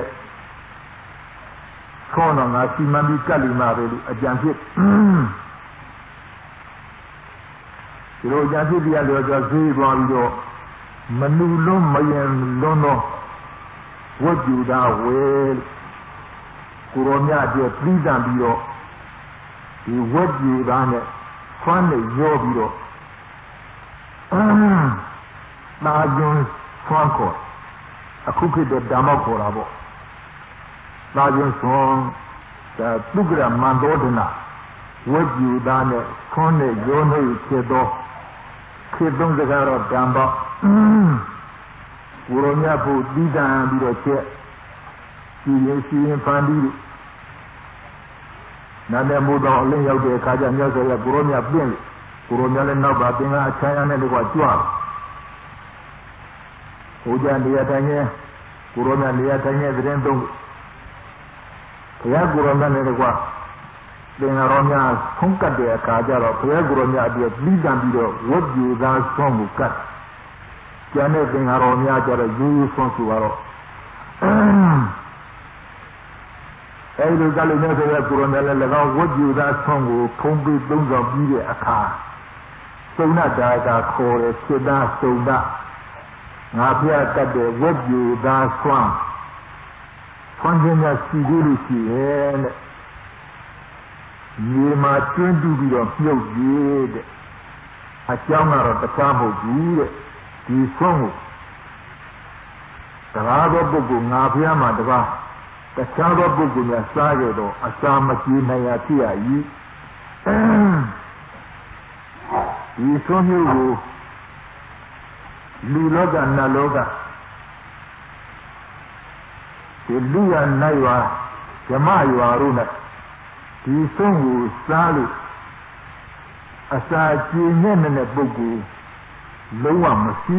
ခေါင်းတော်ငါစီမံပြီးကတ်လိမ့်မှာပဲလို့အကြံဖြစ်ဒီလိုအကြံဖြစ်ပြရလို့ဆိုဈေးသွားပြီးတော့မနူလုံးမယံလုံးတော့ဝတ်ကြူတာဝဲကိုရောမြတ်အတွက်ပြီးတန်ပြီးတော့ဒီဝတ်ကြူတာနဲ့ဆွမ်းနဲ့ရောပြီးတော့နာကျင်ဆွမ်းခေါ်အခုခေတ်တော့ဓမ္မခေါ်တာပေါ့နာကျင်ဆွမ်းဒါပုဂ္ဂရမန္တောဒနာဝတ်ကြူတာနဲ့ဆွမ်းနဲ့ရောနေဖြစ်တော့ခေသုံးစကားတော့ဓမ္မကိုရောမြတ်ဖို့ပြီးတန်ပြီးတော့ချက်စီရင်ဖန်ပြီးနာမည်မို့တော့အလင်းရောက်တဲ့အခါကျမြတ်စွာဘုရားကိုရောမြတ်ပြင့်ကိုရောမြတ်လည်းနောက်ပါသင်္ဃာအချမ်းရနဲ့တကွကြွတယ်ဟိုကြနေရာတိုင်းရဲ့ကိုရောမြတ်နေရာတိုင်းရဲ့သတင်းသုံးဘုရားကိုရောမြတ်နဲ့တကွသင်္ဃာတော်များဆုံးကတ်တဲ့အခါကျတော့ဘုရားကိုရောမြတ်အတွက်ပြီးတန်ပြီးတော့ဝတ်ပြုသားဆုံးကိုကတ်ကျန်တဲ့သင်္ဃာတော်များကျတော့ရိုးရိုးဆုံးဆိုတော့အဲဒီကလေးနဲ့ဆိုရကိုရမယ်လည်း၎င်းဝတ်ပြုသားဆုံးကိုဖုံးပြီးသုံးဆောင်ပြီးတဲ့အခါသုဏဒါတာခေါ်တဲ့စိတ္တသုဏငါဖျားတတ်တဲ့ဝတ်ပြုသားဆုံးဖွင့်ခြင်းများစီပြီးလို့ရှိရဲ့တဲ့မြေမှာကျွန်းတူးပြီးတော့မြုပ်ကြည့်တဲ့အကြောင်းကတော့တခြားမဟုတ်ဘူးတဲ့ဒီဆုံးကိုတရားတော်ပုဂ္ဂိုလ်ငါဖျားမှာတပါးတခြားသောပုဂ္ဂိုလ်များစားကြတော့အစာမကြေနိုင်ရဖြစ်ရည်ဒီဆုံးမျိုးကိုလူလောကနတ်လောကဒီလူရနိုင်ရွာဓမ္မရွာတို့နဲ့ဒီဆုံးကိုစားလို့အစာကြေနဲ့ပုဂ္ဂိုလ်လုံးဝမရှိ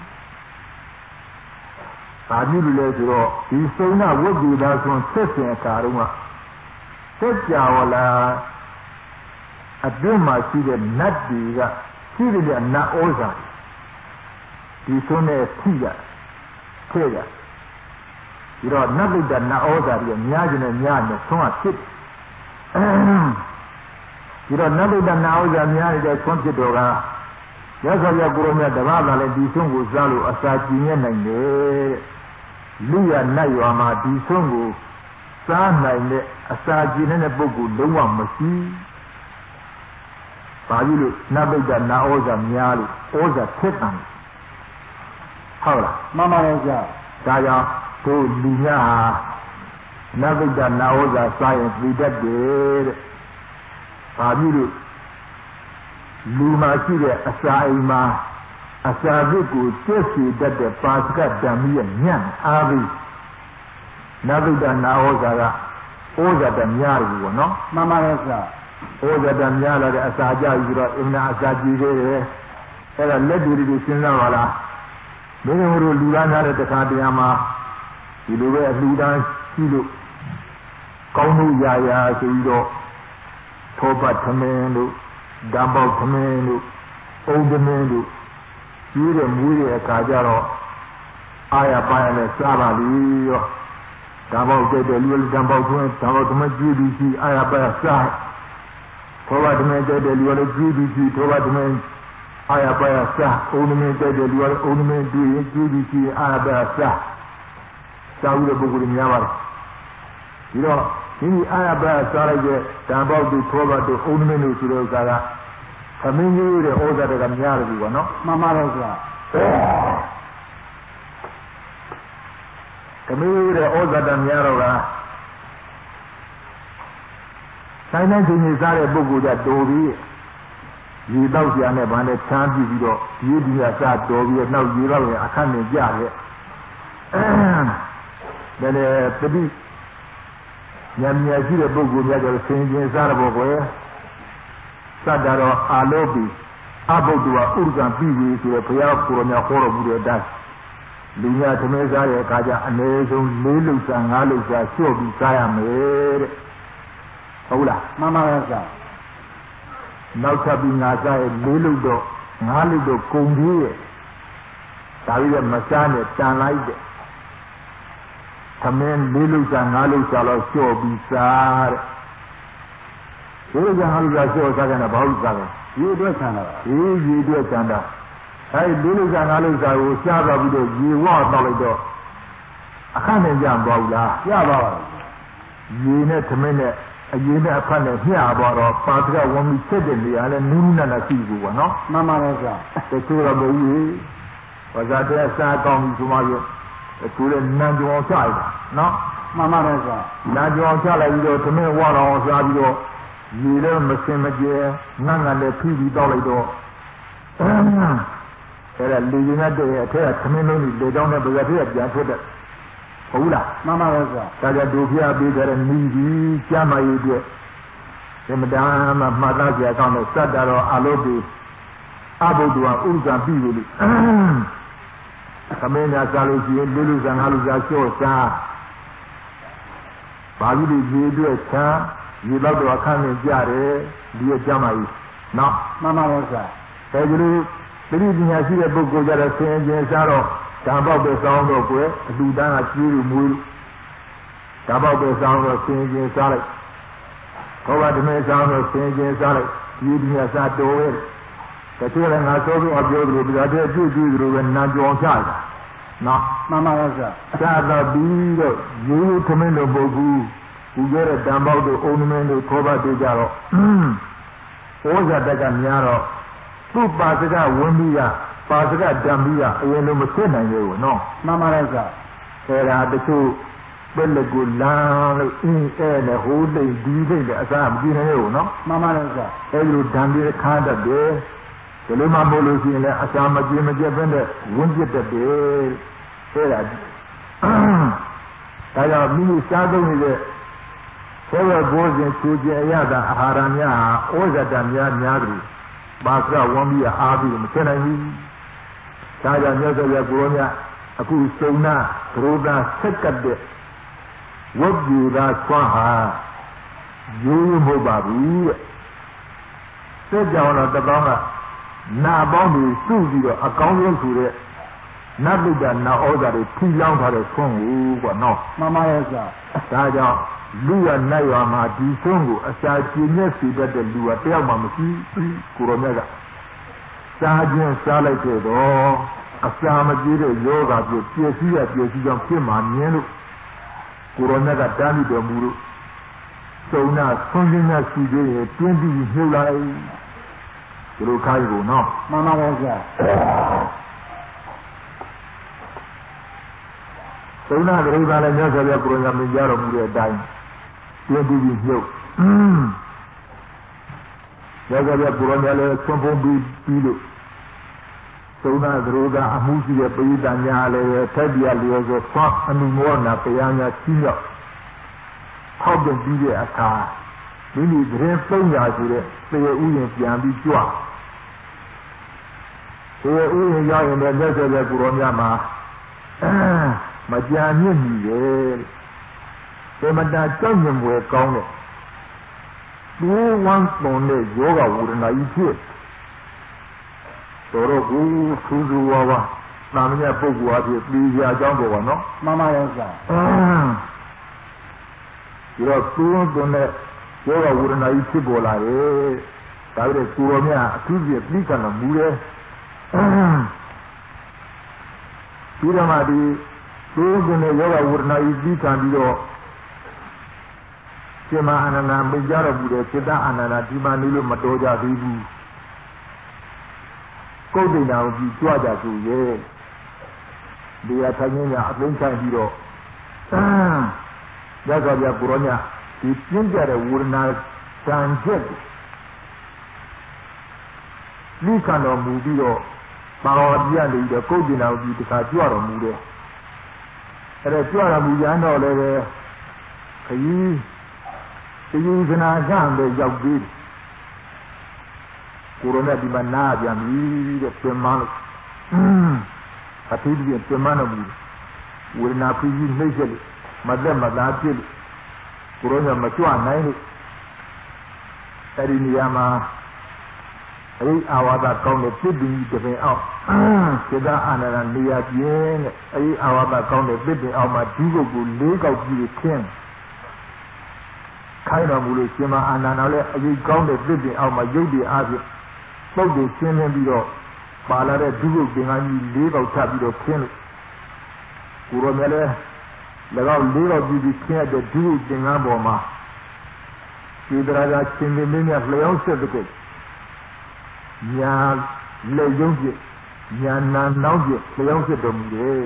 ဘာဖြစ်လို့လဲဆိုတော့ဒီစုံနာဝတ်ကြည်သားဆုံးဆက်စင်အခါတုန်းကသက်ကြဝလာအတွင်းမှာရှိတဲ့နတ်တွေကရှိတဲ့နတ်ဩဇာဒီဆုံးနဲ့ထိရထဲရဒီတော့နတ်ပိတ္တနတ်ဩဇာတွေများခြင်းနဲ့များနေဆုံးကဖြစ်ဒီတော့နတ်ပိတ္တနတ်ဩဇာများနေတဲ့ဆုံးဖြစ်တော့ကရသော်ရကိုရောမြတ်တပါးကလည်းဒီဆုံးကိုစားလို့အစာကြည်ညက်နိုင်တယ်လူရနတ်ရွာမှာဒီဆုံးကိုစားနိုင်တဲ့အစာကြည်နေတဲ့ပုဂ္ဂိုလ်လုံးဝမရှိဘာဖြစ်လို့နတ်ပိတ္တနာဩဇာများလို့ဩဇာထက်တန်ဟုတ်လားမှန်ပါရဲ့ကြာဒါကြောင့်တို့လူများဟာနတ်ပိတ္တနာဩဇာစားရင်ပြည်တတ်တယ်တဲ့ဘာဖြစ်လို့လူမှာရှိတဲ့အစာအိမ်မှာအစာဘိတ်ကိုကျက်စီတတ်တဲ့ပါစကဓမ္မရဲ့ညံ့အားပြီးနဗိဒ္ဒနာဩဇာကဩဇာတများတယ်ပေါ့နော်မှန်ပါရဲ့ဗျာဩဇာတများလာတဲ့အစာကြပြီးတော့အင်နာအစာကြည့်သေးတယ်အဲ့ဒါလက်တွေစဉ်းစားပါလားမင်းတို့လူသားများတဲ့တခါတရံမှာဒီလိုပဲအလှူဒန်းရှိလို့ကောင်းမှုရာရာဆိုပြီးတော့သောပတ်သမင်းတို့ဓမ္မောက်သမင်းတို့အုံသမင်းတို့ကြီးတဲ့မွေးတဲ့အခါကျတော့အာရပါရနဲ့စားပါလိရောဓမ္မောက်တဲ့လူဓမ္မောက်သွင်းဓမ္မောက်သမင်းကြီးပြီးရှိအာရပါရစားသောပတ်သမင်းတဲ့လူလည်းကြီးပြီးရှိသောပတ်သမင်းအာရပါရစားအုံသမင်းတဲ့လူလည်းအုံသမင်းတွေ့ရင်ကြီးပြီးရှိအာရပါရစားစားဦးတဲ့ပုဂ္ဂိုလ်များပါတယ်ဒီတော့ဒီအာရပါစားလိုက်တဲ့ဓမ္မောက်တို့သောပတ်တို့အုံသမင်းတို့ဆိုတဲ့ဥစ္စာကသမင်းကြီးတဲ့ဩဇာတွေကများတယ်ကွာနော်မှန်ပါတော့ဗျာသမင်းကြီးတဲ့ဩဇာတများတော့ကဆိုင်တဲ့ချိန်ကြီးစားတဲ့ပုဂ္ဂိုလ်ကတော်ပြီးရေတော့ကြနဲ့ဗာနဲ့ချမ်းပြပြီးတော့ရေဒီကစားတော်ပြီးနောက်ရေတော့ရအခက်နဲ့ကြရဲ့ဒါလည်းတတိညံမြရှိတဲ့ပုဂ္ဂိုလ်များကျတော့ဆင်ကျင်စားတော့ကွယ်စတ္တရောအာလောပိအဘုဒ္ဓဝဥဒ္ဒံပြီးပြီဆိုရယ်ဘုရားကိုယ်တော်များဟောတော်မူတဲ့အတိုင်းလူများသမင်းစားရဲ့အခါကျအနည်းဆုံး၄လုစား၅လုစားလျှော့ပြီးစားရမယ်တဲ့ဟုတ်လားမှန်ပါရဲ့ဗျာနောက်ထပ်ပြီးငါစားရဲ့၄လုတော့၅လုတော့ကုန်သေးရဲ့ဒါပြီးတော့မစားနဲ့တန်လိုက်တဲ့သမင်း၄လုစား၅လုစားတော့လျှော့ပြီးစားတဲ့ဒီလိုကြောင့်ဟာလူကလျှော့စားကြတာဘာလို့စားလဲရေအတွက်ဆန္ဒရေအတွက်ဆန္ဒအဲဒီ၄လုစား၅လုစားကိုရှားသွားပြီးတော့ရေဝတော့လိုက်တော့အခက်နဲ့ကြံသွားဘူးလားရပါပါရေနဲ့သမင်းနဲ့အရင်နဲ့အခက်နဲ့မျှသွားတော့ပါစကဝမ်းပြီးချက်တဲ့နေရာလဲနူးနူးနက်နက်ရှိဘူးကွာနော်မှန်ပါပါဗျာတချို့တော့မဟုတ်ဘူးဘာသာတဲ့စားကောင်းပြီဆိုမှပြောသူလည်းနန်းကြောင်ချလိုက်တာနော်မှန်ပါပါဗျာနန်းကြောင်ချလိုက်ပြီးတော့သမင်းဝတော့စားပြီးတော့ရေလည်းမစင်မကျဲငတ်ငတ်နဲ့ဖြီးပြီးတောက်လိုက်တော့အဲ့ဒါလေရင်နဲ့တဲ့အထက်ကသမင်းလုံးကြီးလေတောင်းတဲ့ပဇာသေးကပြန်ထွက်တဲ့ဟုတ်လားမှန်ပါပါဗျာဒါကြဒုဖျားပေးကြတဲ့မိပြီးကျမ်းမာရေးအတွက်ဓမ္မတာမှမှတ်သားကြအောင်လို့စတ္တရောအလောပိအဘုဒ္ဓဝဥဒ္ဒံပြီးပြီလို့သမင်းများစားလို့ရှိရင်၄လုစား၅လုစားလျှော့စားဘာလို့ဒီအတွက်ချာရေတော့တော့အခန်းနဲ့ကြတယ်ဒီအကျမ်းပါကြီးနော်မှန်ပါပါဗျာအဲဒီလိုသတိပညာရှိတဲ့ပုဂ္ဂိုလ်ကြတော့ဆင်ကျင်စားတော့ဓာတ်ပေါက်ပဲစောင်းတော့ကွယ်အလူတန်းကကြီးလို့မွေးလို့ဓာတ်ပေါက်ပဲစောင်းတော့ဆင်ကျင်စားလိုက်ဘောဂဓမေစောင်းတော့ဆင်ကျင်စားလိုက်ဒီပညာစားတော်ရဲ့တချို့လည်းငါစောပြီးအပြောသလိုဒီတော့တွေ့တွေ့သလိုပဲနာကြောင်ချတာနော်မှန်ပါပါဗျာစားတော့ပြီးတော့ရိုးရိုးသမင်းလို့မဟုတ်ဘူးဒီကျတဲ့တံပေါက်တို့အုံမင်းတို့ခေါ်ပါတွေ့ကြတော့ဩဇာတက်ကများတော့သူ့ပါစကဝင်းပြီးကပါစကဓမ္မီကအရင်လိုမဖြစ်နိုင်လေဘူးနော်မှန်ပါရဲ့ကအဲ့ဒါတချို့ပြက်လက်ကိုလမ်းလို့အင်းအဲနဲ့ဟိုးသိမ့်ဒီသိမ့်တဲ့အစားမကြည့်နိုင်ဘူးနော်မှန်ပါရဲ့ကအဲ့လိုဓမ္မီခါတတ်တယ်ဒီလိုမှမဟုတ်လို့ရှိရင်လည်းအစာမကြည့်မကြက်ပဲနဲ့ဝန်းပြတ်တတ်တယ်အဲ့ဒါဒါကြောင့်မိမိစားသုံးနေတဲ့သောဘဘိုးစဉ်သူကျင်အရသာအာဟာရများဟာဩဇာတများများတယ်ပါစကဝမ်းပြီးအားပြီးမဖြစ်နိုင်ဘူးဒါကြောင့်မြတ်စွာဘုရားကိုယ်တော်များအခုစုံနာဒရုဒဆက်ကတ်တဲ့ဝတ်ကြည်သာဆွမ်းဟာရိုးရိုးမဟုတ်ပါဘူးတဲ့စက်ကြောင်တော့တကောင်းကနာပေါင်းတွေစုပြီးတော့အကောင်းဆုံးဆိုတဲ့နတ်ပိတ္တနာဩဇာတွေထီလောင်းထားတဲ့ဆွမ်းကိုကွာနော်မှန်ပါရဲ့ကဒါကြောင့်လူရနတ်ရွာမှာဒီဆုံးကိုအစာကျင်နဲ့စီတတ်တဲ့လူကတယောက်မှမရှိဘူးကိုရောမြတ်ကစားခြင်းစားလိုက်တဲ့တော့အစာမပြေတဲ့ယောဂပြည့်ပြည့်စည်ကြောင်းဖြစ်မှမြင်လို့ကိုရောမြတ်ကတားမိတော်မူလို့စုံနာဆွမ်းခြင်းနဲ့စီသေးရင်တွင်းပြီးနှုတ်လိုက်ဒီလိုခိုင်းကိုနော်မှန်ပါပါဗျာသုနာဂရိပါလည်းမြတ်စွာဘုရားကိုယ်တော်မြင်ကြတော်မူတဲ့အတိုင်းတွင်းပြီးနှုတ်မြတ်စွာဘုရားကိုယ်တော်လည်းဆွမ်းဖုံးပြီးလို့သုနာသရောကအမှုရှိတဲ့ပိဋကညာလည်းထက်ပြလျောဆိုဆွမ်းအမှုမောနာတရားများကြီးမြောက်ထောက်တင်ပြီးတဲ့အခါမိမိသတင်း300ဆိုတဲ့သေဥယျာဉ်ပြန်ပြီးကြွသေဥယျာဉ်ရောက်ရင်လည်းလက်ဆက်လက်ကိုရောများမှာမကြံမြင့်ကြီးတယ်ဒီမတာကြောက်ရွံ့ွယ်ကောင်းတဲ့သူဝမ်းသွန်တဲ့ယောဂဝေဒနာကြီးဖြစ်တော်ကိုစူးစူးဝါးဝါနာမည်ပုဂ္ဂိုလ်အဖြစ်ပြီးကြအကြောင်းပေါ်ပါနော်မှန်ပါရဲ့ဆရာဒီတော့သူဝမ်းသွန်တဲ့ယောဂဝေဒနာကြီးဖြစ်ပေါ်လာတယ်ဒါပေမဲ့ကိုယ်တော်မြတ်အထူးဖြင့်ပြီးကံတော်မူတယ်ဒီတော့မှဒီသူဝမ်းသွန်တဲ့ယောဂဝေဒနာကြီးပြီးကံပြီးတော့ရှင်မအာနန္ဒာမိကြတော်မူတဲ့စိတ္တအာနန္ဒာဒီမှာနေလို့မတော်ကြသေးဘူးကုဋ္ဌိနာကိုကြွကြဆိုရဲ့ဒီအထိုင်ကြီးကအသိဆိုင်ပြီးတော့ရသော်ပြကိုရောညဒီပြင်းပြတဲ့ဝေဒနာတန်ချက်မိခန္ဓာမူပြီးတော့ပါတော်ပြနေပြီးတော့ကုဋ္ဌိနာကိုဒီတစ်ခါကြွတော်မူတယ်အဲ့ဒါကြွတော်မူရန်တော့လည်းခကြီးဒီခဏကံပဲရောက်ပြီးကိုရိုနာဒီမှာနာပြန်ပြီတဲ့ပြင်မလို့အထူးပြင်ပြင်မလို့ဝေဒနာဖြစ်ပြီးနှိမ့်ချက်မသက်မသားဖြစ်ကိုရိုနာမကြွနိုင်လို့အဲ့ဒီနေရာမှာအဲ့ဒီအာဝါဒကောင်းတဲ့ပြစ်တင်ကြီးတစ်ပင်အောက်စေတအာနန္ဒနေရာပြင်းတဲ့အဲ့ဒီအာဝါဒကောင်းတဲ့ပြစ်တင်အောက်မှာဒီကုတ်ကို၄ကောက်ကြီးခင်းခိုင်းတော်မူလို့ရှင်မအာနန္ဒာလည်းအရေးကောင်းတဲ့ပြစ်တင်အောက်မှာရုပ်တည်အားဖြင့်ပုတ်တယ်ရှင်းပြီးတော့ပါလာတဲ့ဒုက္ခပင်ကကြီး၄ကောက်ချပြီးတော့ခင်းလို့ကိုရောမြလည်း၎င်း၄ကောက်ပြီးခင်းရတဲ့ဒုက္ခပင်ကပေါ်မှာဒီတရားကရှင်မင်းမြတ်လျောင်းဆက်တဲ့ညာလက်ယုံပြညာနာနောက်ပြလျောင်းဆက်တော်မူတယ်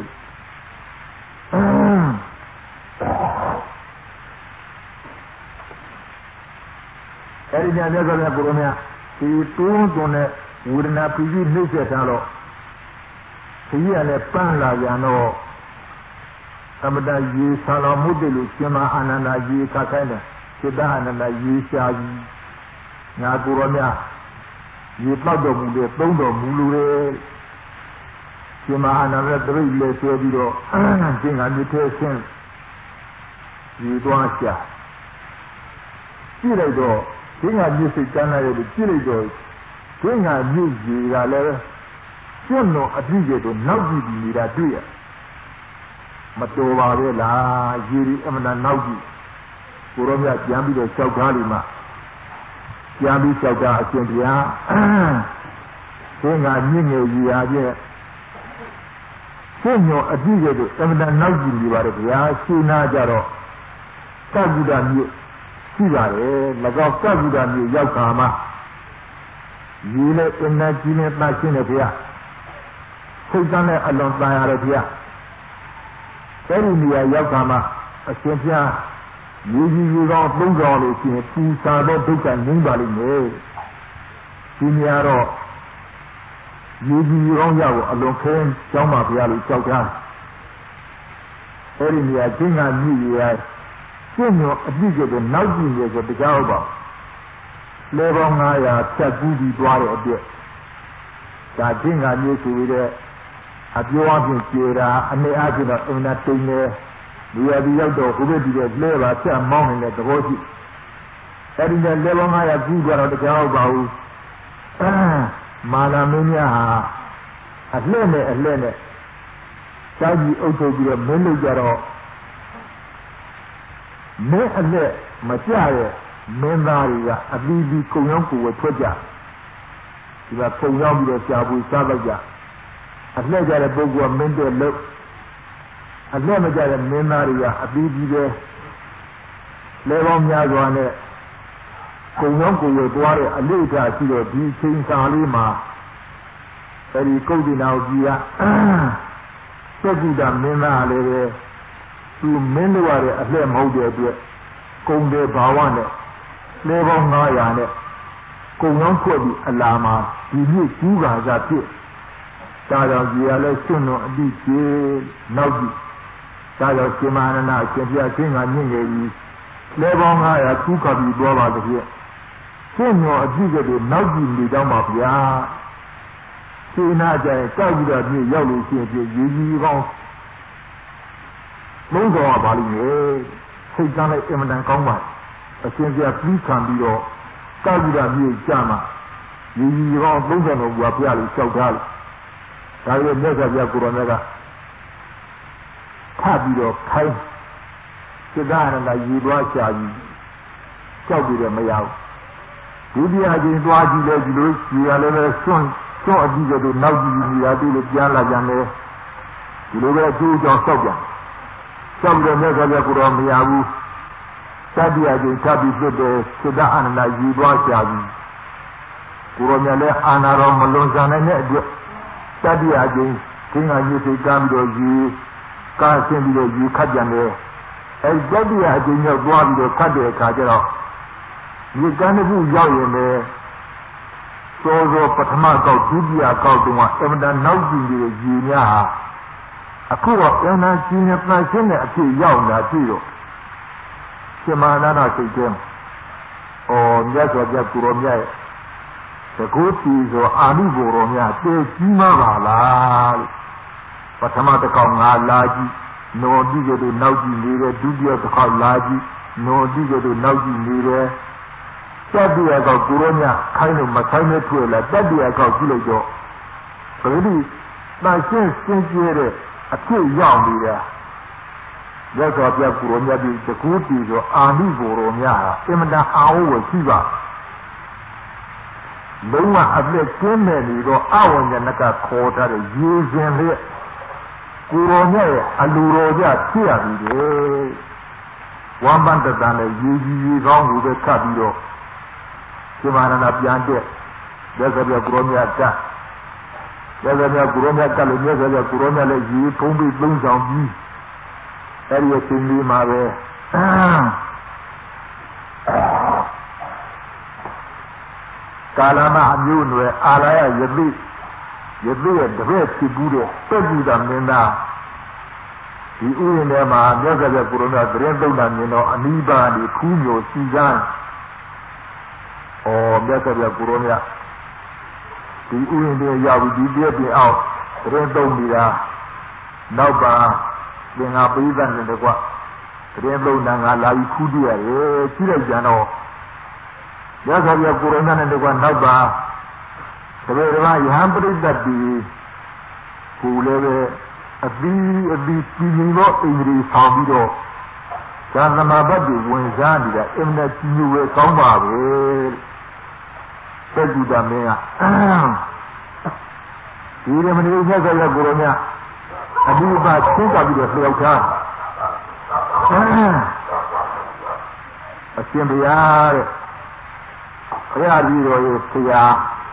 အဲဒီညာမြတ်စွာဘုရားကိုရောမြဒီတွန်းသွန်တဲ့ဝေဒနာပြည့်နှိမ့်ဆက်ထားတော့ခကြီးကလည်းပန်းလာပြန်တော့သမတရေဆာတော်မုတ်တယ်လို့ရှင်မအာနန္ဒာရေခတ်ခိုင်းတယ်စိတ္တအာနန္ဒာရေရှာကြီးညာကိုရောမြရေပောက်တော်မူတဲ့သုံးတော်မူလူတွေရှင်မအာနန္ဒာတရိပ်လေးဆွဲပြီးတော့သင်္ဃာမြစ်ထဲဆင်းရေသွားရှာကြည့်လိုက်တော့သင်္ဃာမြစ်စိတ်ကျမ်းလာရဲ့ကြည့်လိုက်တော့သင်္ဃာမြစ်ကြီးကလည်းကျွတ်တော်အပြည့်ကျတော့နောက်ကြည့်ပြီးနေတာတွေ့ရမတော်ပါပဲလားရေဒီအမှန်နောက်ကြည့်ကိုရောမြပြန်ပြီးတော့လျှောက်ကားလိမ့်မှာပြန်ပြီးလျှောက်ကားအရှင်ဘုရားသင်္ဃာမြင့်ငယ်ကြီးအားဖြင့်ကျွတ်တော်အပြည့်ကျတော့အမှန်နောက်ကြည့်နေပါတယ်ဗျာရှင်းနာကြတော့သဗ္ဗုဒ္ဓမြစ်ရှိပါတယ်၎င်းသဗ္ဗုဒ္ဓမြေရောက်ခါမှာရေနဲ့အနာကြီးနဲ့ပတ်ရှင်းတယ်ဗျာစိတ်တန်းနဲ့အလွန်တန်ရတယ်ဗျာအဲဒီနေရာရောက်ခါမှာအရှင်ဘုရားရေကြီးရေကောင်းသုံးတော်လို့ရှိရင်ပူစာတော့ဒုက္ခငြိမ်းပါလိမ့်မယ်ဒီနေရာတော့ရေကြီးရေကောင်းရဖို့အလွန်ခဲကျောင်းပါဗျာလို့ကြောက်တာအဲဒီနေရာကျင်းကမြည်ရကျွတ်မြော်အပြည့်ကျတော့နောက်ကြည့်ရဆိုတရားဟုတ်ပါလေပေါင်း900ဖြတ်ကူးပြီးသွားတဲ့အတွက်ဒါကျင့်ကမျိုးဆိုပြီးတဲ့အပြောအပြင်ကျေတာအနေအချင်းတော့အင်နာတိန်နေဒီရဒီရောက်တော့ဟိုဘက်ဒီတဲ့လဲပါဖြတ်မောင်းနေတဲ့သဘောရှိအဲဒီနဲ့လေပေါင်း900ကူးသွားတော့တရားဟုတ်ပါဘူးမာနမင်းများဟာအလှဲ့နဲ့စာကြီးအုပ်ချုပ်ပြီးတော့မင်းလုပ်ကြတော့မင်းအလက်မကြရဲ့မင်းသားတွေကအသီးသီးကုံရောက်ကိုယ်ဝထွက်ကြဒီကကုံရောက်ပြီးတော့ကြာပူစားလိုက်ကြအလက်ကြတဲ့ပုဂ္ဂိုလ်ကမင်းတဲ့လို့အလက်မကြတဲ့မင်းသားတွေကအသီးသီးပဲလဲပေါင်းများစွာနဲ့ကုံရောက်ကိုယ်ဝသွားတဲ့အလေးထားရှိတော့ဒီချိန်စာလေးမှာအဲဒီကုဋ္ဌိနာကြီးကသက္ကုတမင်းသားလည်းပဲသူမင်းတို့ရတဲ့အလှဲ့မဟုတ်တဲ့အတွက်ကုံတဲ့ဘာဝနဲ့လဲပေါင်း900နဲ့ကုံရောင်းထွက်ပြီးအလာမှာဒီနေ့ကျူးကာစားဖြစ်ဒါကြောင့်ဒီရလဲစွန့်တော်အတိကျေနောက်ကြည့်ဒါကြောင့်ရှင်မအာနန္ဒအရှင်ဘုရားရှင်ကမြင့်ငယ်ကြီးလဲပေါင်း900သူခါပြီးသွားပါတည်းရှင်းရောအကြည့်ကလေးနောက်ကြည့်နေတော့ပါဗျာရှင်းနာကြရင်ကြောက်ပြီးတော့ပြည့်ရောက်လို့ရှိရင်ပြည့်ရေးကြီးကောင်းလုံးတော်ပါလိမ့်မယ်စိတ်ကမ်းလိုက်အင်မတန်ကောင်းပါအရှင်ပြပြီးခံပြီးတော့ကြောက်ပြီးတော့ပြည့်ကြမှာရေးကြီးကောင်း30တော်ဘုရားပြလို့ကြောက်ထားလို့ဒါပေမဲ့မြတ်စွာဘုရားကိုရောမြတ်ကထပ်ပြီးတော့ခိုင်းစိတ်ဓာတ်နဲ့ရေတွားချပြီးကြောက်ပြီးတော့မရဘူးဒုတိယအချိန်တွားကြည့်လဲဒီလိုခြေရလည်းပဲစွန့်အကြည့်ကြတော့နောက်ကြည့်နေရသေးလို့ပြန်လာကြတယ်ဒီလိုပဲအကျိုးကြောင့်စောက်ပြန်စောက်တယ်မြတ်စွာဘုရားကိုရောမရဘူးတတိယအချိန်ထပ်ပြီးဖြစ်တယ်စိတ်ဓာတ်နဲ့ရေတွားချပြီးကိုရောမြတ်လည်းအာနာတော်မလွန်ဆန်နိုင်တဲ့အတွက်တတိယအချိန်သင်္ဃာညစ်စိတ်ကမ်းပြီးတော့ရေကားဆင်းပြီးတော့ရေခတ်ပြန်တယ်အဲတတိယအချိန်ရောက်သွားပြီးတော့ခတ်တဲ့အခါကျတော့ရေကမ်းတစ်ခုရောက်ရင်လည်းစောစောပထမကောက်ဒုတိယကောက်တုန်းကအမှန်တန်နောက်ကျင်နေတဲ့ရေများဟာအခုတော့အမှန်ကျင်တဲ့ပန်းရှင်းတဲ့အဖြစ်ရောက်လာပြီတော့ရှင်မနာနာစိတ်ထဲမြတ်စွာဘုရားကိုရောမြတ်ရဲ့သကုတိဆိုအာနိဘောရောမြတ်တေကြီးမပါလားလို့ပထမတစ်ခေါက်ငါလာကြည့်နော်တိကတို့နောက်ကြည့်နေတယ်ဒုတိယတစ်ခေါက်လာကြည့်နော်တိကတို့နောက်ကြည့်နေတယ်တတိယကောက်ကိုရောမြခိုင်းလို့မခိုင်းနဲ့ထွက်လာတတိယကောက်ကြည့်လိုက်တော့ဘယ်လိုတန်ရှင်းစင်ကြဲတဲ့အဖြစ်ရောက်နေတာရသော်ပြကိုရောမြဒီတကူတီဆိုအာနိဘောရောမြဟာအင်မတန်အာဟုဝရှိပါလုံးဝအပြည့်ကျင်းနေပြီးတော့အဝဉ္ဇနကခေါ်ထားတဲ့ရေရှင်လေးကိုရောမြရဲ့အလူတော်ကြဖြစ်ရပြီလေဝမ်းပန်းတတန်နဲ့ရေကြီးရေကောင်းကိုပဲခတ်ပြီးတော့ရှင်မရဏပြန်တဲ့လက်စပြကိုရောမြကလက်စပြကိုရောမြကလည်းလက်စပြကိုရောမြလည်းရေဖုံးပြီးသုံးဆောင်ပြီးအဲ့ဒီအချိန်လေးမှာပဲကာလမအမျိုးနွယ်အာလာယယသိရဲ့တပည့်ဖြစ်ဘူးတဲ့တက်ကြည့်တာမင်းသားဒီဥယျာဉ်ထဲမှာမြတ်စွာဘုရားကိုရောမြသရင်သုံးတာမြင်တော့အနိဗ္ဗာန်ဒီခူးမျိုးစီကန်းမြတ်စွာဘုရားကိုရောမြဒီဥယျာဉ်ထဲရောက်ပြီးဒီတည့်ပြင်အောင်သရင်သုံးနေတာနောက်ပါသင်္ဃာပိဋကနဲ့တကွသရင်သုံးတာငါလာပြီးခူးတည့်ရတယ်ကြည့်လိုက်ကြတော့မြတ်စွာဘုရားကိုရောမြနဲ့တကွနောက်ပါတပည့်တော်ယဟန်ပရိသတ်ဒီကိုလည်းပဲအပြီးပြည်ရင်တော့အိန္ဒြေဆောင်ပြီးတော့ဇာသမဘတ်တွေဝင်စားနေတာအင်မတန်ကြီးဝဲကောင်းပါပဲသက်ကြည်တာမင်းကဒီရမဏိမြတ်စွာဘုရားကိုရောမြအဒီပါချင်းကပြီးတော့လျှောက်ထားအရှင်ဘုရားတဲ့ဘုရားကြီးတော်ရဲ့ဆရာ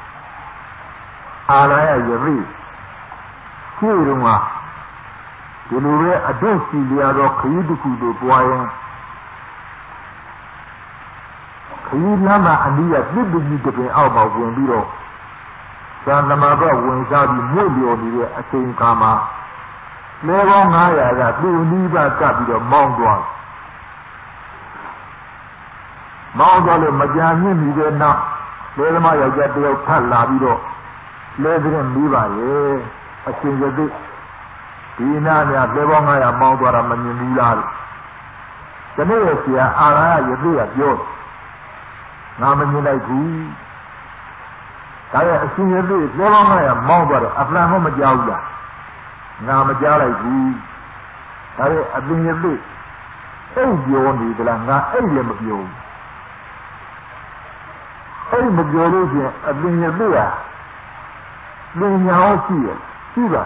အာလာယယသိရှိတုန်းကဒီလိုပဲအတုစီလျာတော့ခရီးတစ်ခုတို့ပွားရင်ခရီးလမ်းမှာအနည်းရပြစ်ပြစ်တပင်အောက်မှာဝင်ပြီးတော့သံသမဘဝင်စားပြီးမြုပ်လျော်နေတဲ့အချိန်ခါမှာလဲပေါင်း900ကသူ့အနီးပါကပ်ပြီးတော့မောင်းသွားလို့မကြာမြင့်ပြီးတဲ့နောက်လဲသမားယောက်ျားတယောက်ထပ်လာပြီးတော့လဲတဲ့မိပါရဲ့အရှင်ယသိဒီနာများလဲပေါင်း900မောင်းသွားတာမမြင်ဘူးလားဒီနေ့ရဆရာအာရယသိကပြောငါမမြင်လိုက်ဘူးဒါရဲ့အရှင်ယသိလဲပေါင်း900မောင်းသွားတော့အပလန်မကြောက်ဘူးလားငါမကြားလိုက်ဘူးဒါရဲ့အပင်ယသိအိတ်ပြောနေသလားငါအိတ်လည်းမပြောဘူးအိတ်မပြောလို့ချင်းအပင်ယသိကလင်ညာရှိရရှိပါ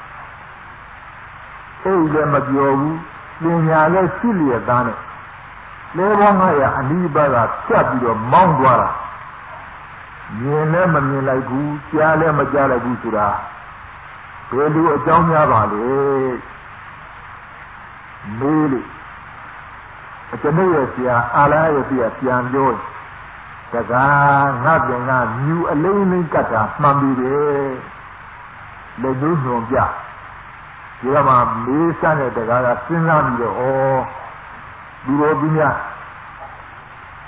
အိတ်လည်းမပြောဘူးလင်ညာလည်းရှိလျက်သားနဲ့လဲပေါင်း900အနိဗ္ဗာန်ကဖြတ်ပြီးတော့မောင်းသွားတာမြင်လည်းမမြင်လိုက်ဘူးကြားလည်းမကြားလိုက်ဘူးဆိုတာဘယ်လိုအကြောင်းများပါလဲမေးလို့အကျွန်ုပ်ရဲ့ဆရာအာလာရဲ့ဆရာပြန်ပြောတကားငါပြန်ကမြူအလိမ့်လိမ့်ကတ်တာမှန်ပြီတယ်လက်ညှိုးညွန်ပြဒီကမှာမေးစတဲ့တကားကစဉ်းစားပြီးတော့ဒီလိုပြီးများ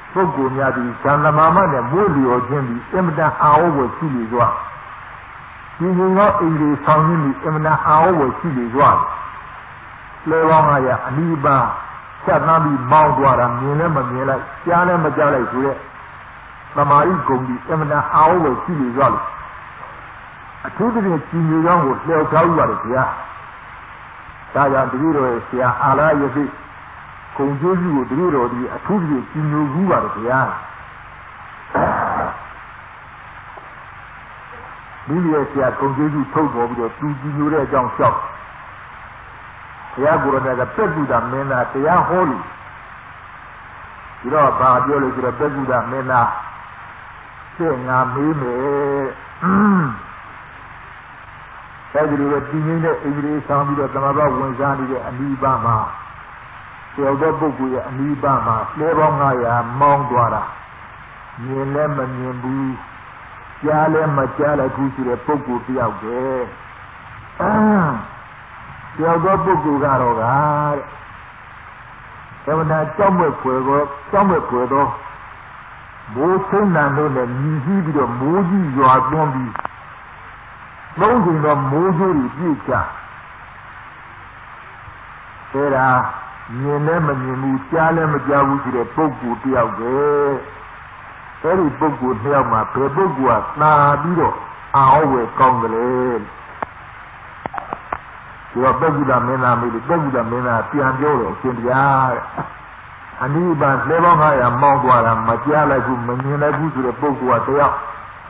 ပုဂ္ဂိုလ်များသည်ဇန်သမာမနဲ့မိုးလျော်ခြင်းသည်အင်မတန်အာဝဝရှိလေစွာဒီငင်သောအိန္ဒြေဆောင်ခြင်းသည်အင်မတန်အာဝဝရှိလေစွာလဲပေါင်း900အနိဗ္ဗာန်ဆက်သမ်းပြီးမောင်းသွားတာမြင်လည်းမမြင်လိုက်ကြားလည်းမကြားလိုက်ဆိုတဲ့သမာဓိဂုဏ်ကြီးအမှန်တရားအားဝယ်ရှိနေကြလို့အထူးသဖြင့်ကြည်ညိုကြောင်းကိုလျှောက်ထားဥပါတယ်ဗျာဒါကြောင့်တပည့်တော်ရဲ့ဆရာအာရယသိဂုံကျိုးကြီးကိုတပည့်တော်ဒီအထူးသဖြင့်ကြည်ညိုဥပါတယ်ဗျာဒီရဲ့ဆရာဂုံကျိုးကြီးထုတ်ပေါ်ပြီးတော့သူကြည်ညိုတဲ့အကြောင်းလျှောက်ဘုရားကိုယ်တော်ကပက်ကုဒမင်းသားတရားဟောလို့ဒီတော့ဘာပြောလို့ဆိုတော့ပက်ကုဒမင်းသားသိငါမေးမယ်အဲဒီလိုပဲတည်ငြိမ်တဲ့အင်္ဂလိပ်ဆောင်ပြီးတော့သမဘာဝင်စားနေတဲ့အနိဗ္ဗာန်မှာကျော်သောပုဂ္ဂိုလ်ရဲ့အနိဗ္ဗာန်မှာလဲပေါင်း900မောင်းသွားတာမြင်လည်းမမြင်ဘူးကြားလည်းမကြားလိုက်ဘူးဆိုတဲ့ပုဂ္ဂိုလ်တယောက်တည်းကျော်သောပုဂ္ဂိုလ်ကတော့ကတဲ့ဘုရားကြောက်မဲ့ွယ်သောမိုးချင်းတန်တို့နဲ့မြည်ပြီးတော့မိုးကြီးရွာသွန်းပြီးသုံးချိန်တော့မိုးကြိုးတွေပြည့်ချအဲဒါမြင်လည်းမမြင်ဘူးကြားလည်းမကြားဘူးဆိုတဲ့ပုဂ္ဂိုလ်တယောက်ပဲအဲဒီပုဂ္ဂိုလ်တယောက်မှာဘယ်ပုဂ္ဂိုလ်ကသာပြီးတော့အာဝယ်ကောင်းကြလေဒီတော့ပုဂ္ဂိုလ်မင်းသားမေးလို့ပုဂ္ဂိုလ်မင်းသားပြန်ပြောတယ်အရှင်တရားအနိဗ္ဗာန်လဲပေါင်း900မောင်းသွားတာမကြားလိုက်ဘူးမမြင်လိုက်ဘူးဆိုတဲ့ပုဂ္ဂိုလ်ကတယောက်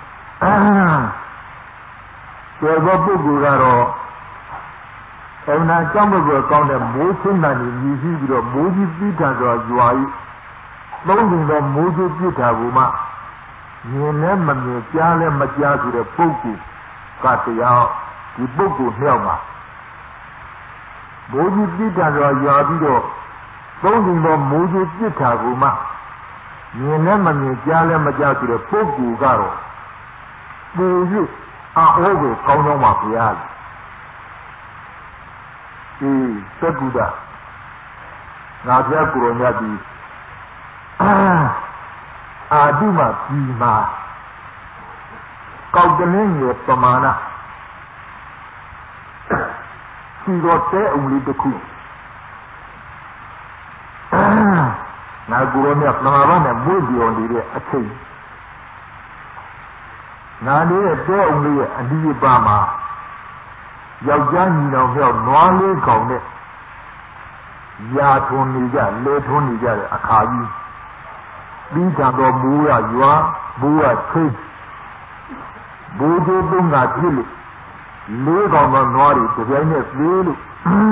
ကျော်သောပုဂ္ဂိုလ်ကတော့အမှန်ကြောင့်ဘုရားကောင်းတဲ့မိုးဆင်းတာနေမြည်ပြီးတော့မိုးကြီးပြီးတာဆိုရွာကြီးသုံးချိန်တော့မိုးကြီးပြစ်တာကိုမှမြင်လည်းမမြင်ကြားလည်းမကြားဆိုတဲ့ပုဂ္ဂိုလ်ကတရားဒီပုဂ္ဂိုလ်မြောက်မှာမိုးကြီးပြစ်တာဆိုရွာပြီးတော့သုံးချိန်တော့မိုးကြီးပြစ်တာကိုမှမြင်လည်းမမြင်ကြားလည်းမကြားဆိုတဲ့ပုဂ္ဂိုလ်ကတော့ပူ၍အာဟောကိုကောင်းကောင်းပါဗျာဒီသက္ကုဒငါပြကိုရောမြတ်ဒီအာဓိမပြီးမှာကောက်ကလင်းရဲ့ပမာဏဒီတော့တဲ့အုံလေးတစ်ခုငါကိုရောမြတ်ပမာဏနဲ့မွေးပြောနေတဲ့အချိန်ငါလေးရဲ့တဲအုံလေးရဲ့အဒီပါမှာယောက်ျားညီတော်မြောက်နွားလေးကောင်နဲ့ရာထွန်နေကြလေထွန်နေကြတဲ့အခါကြီးပြီးကြတော့မိုးရရွာမိုးရထိတ်ဘိုးတို့တုံးကဖြစ်လို့လေးကောင်သောနွားတွေတပြိုင်နက်ပြေးလို့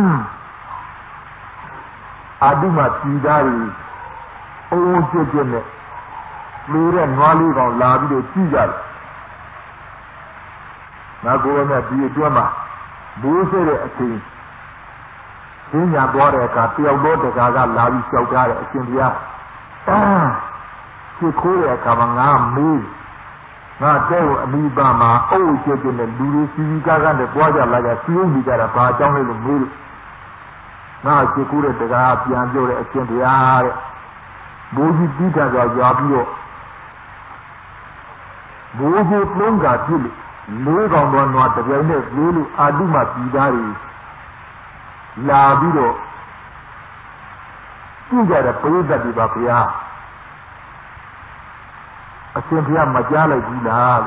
အာဓိမပြည်သားတွေအုံးကျွတ်ကျွတ်နဲ့ပြေးတဲ့နွားလေးကောင်လာပြီးတော့ကြည့်ကြတယ်ငါကိုယ်ကဒီအတွင်းမှာဘိုးဆဲတဲ့အချိန်သင်ညာသွားတဲ့အခါတယောက်တော့တကားကလာပြီးကြောက်ကြတဲ့အရှင်ဘုရားချစ်ခိုးတဲ့အခါမှာငါမေးငါတဲ့ကိုအမိပါမှာအုပ်ကျွတ်ကျွတ်နဲ့လူတွေစီစီကားကားနဲ့ကြွားကြလာကြစီးနေကြတာဘာအကြောင်းလဲလို့မေးလို့ငါချစ်ခိုးတဲ့တကားပြန်ပြောတဲ့အရှင်ဘုရားတဲ့ဘိုးကြီးပြီးတာကြောင့်ကြွားပြီးတော့ဘိုးကြီးလုံးကပြည့်လို့လေးကောင်တော်နွားတပြိုင်နဲ့ပြေးလို့အာဓိမပြည်သားတွေလာပြီးတော့ကြည့်ကြတဲ့ပရိသတ်တွေပါဗျာအရှင်ဘုရားမကြားလိုက်ဘူးလား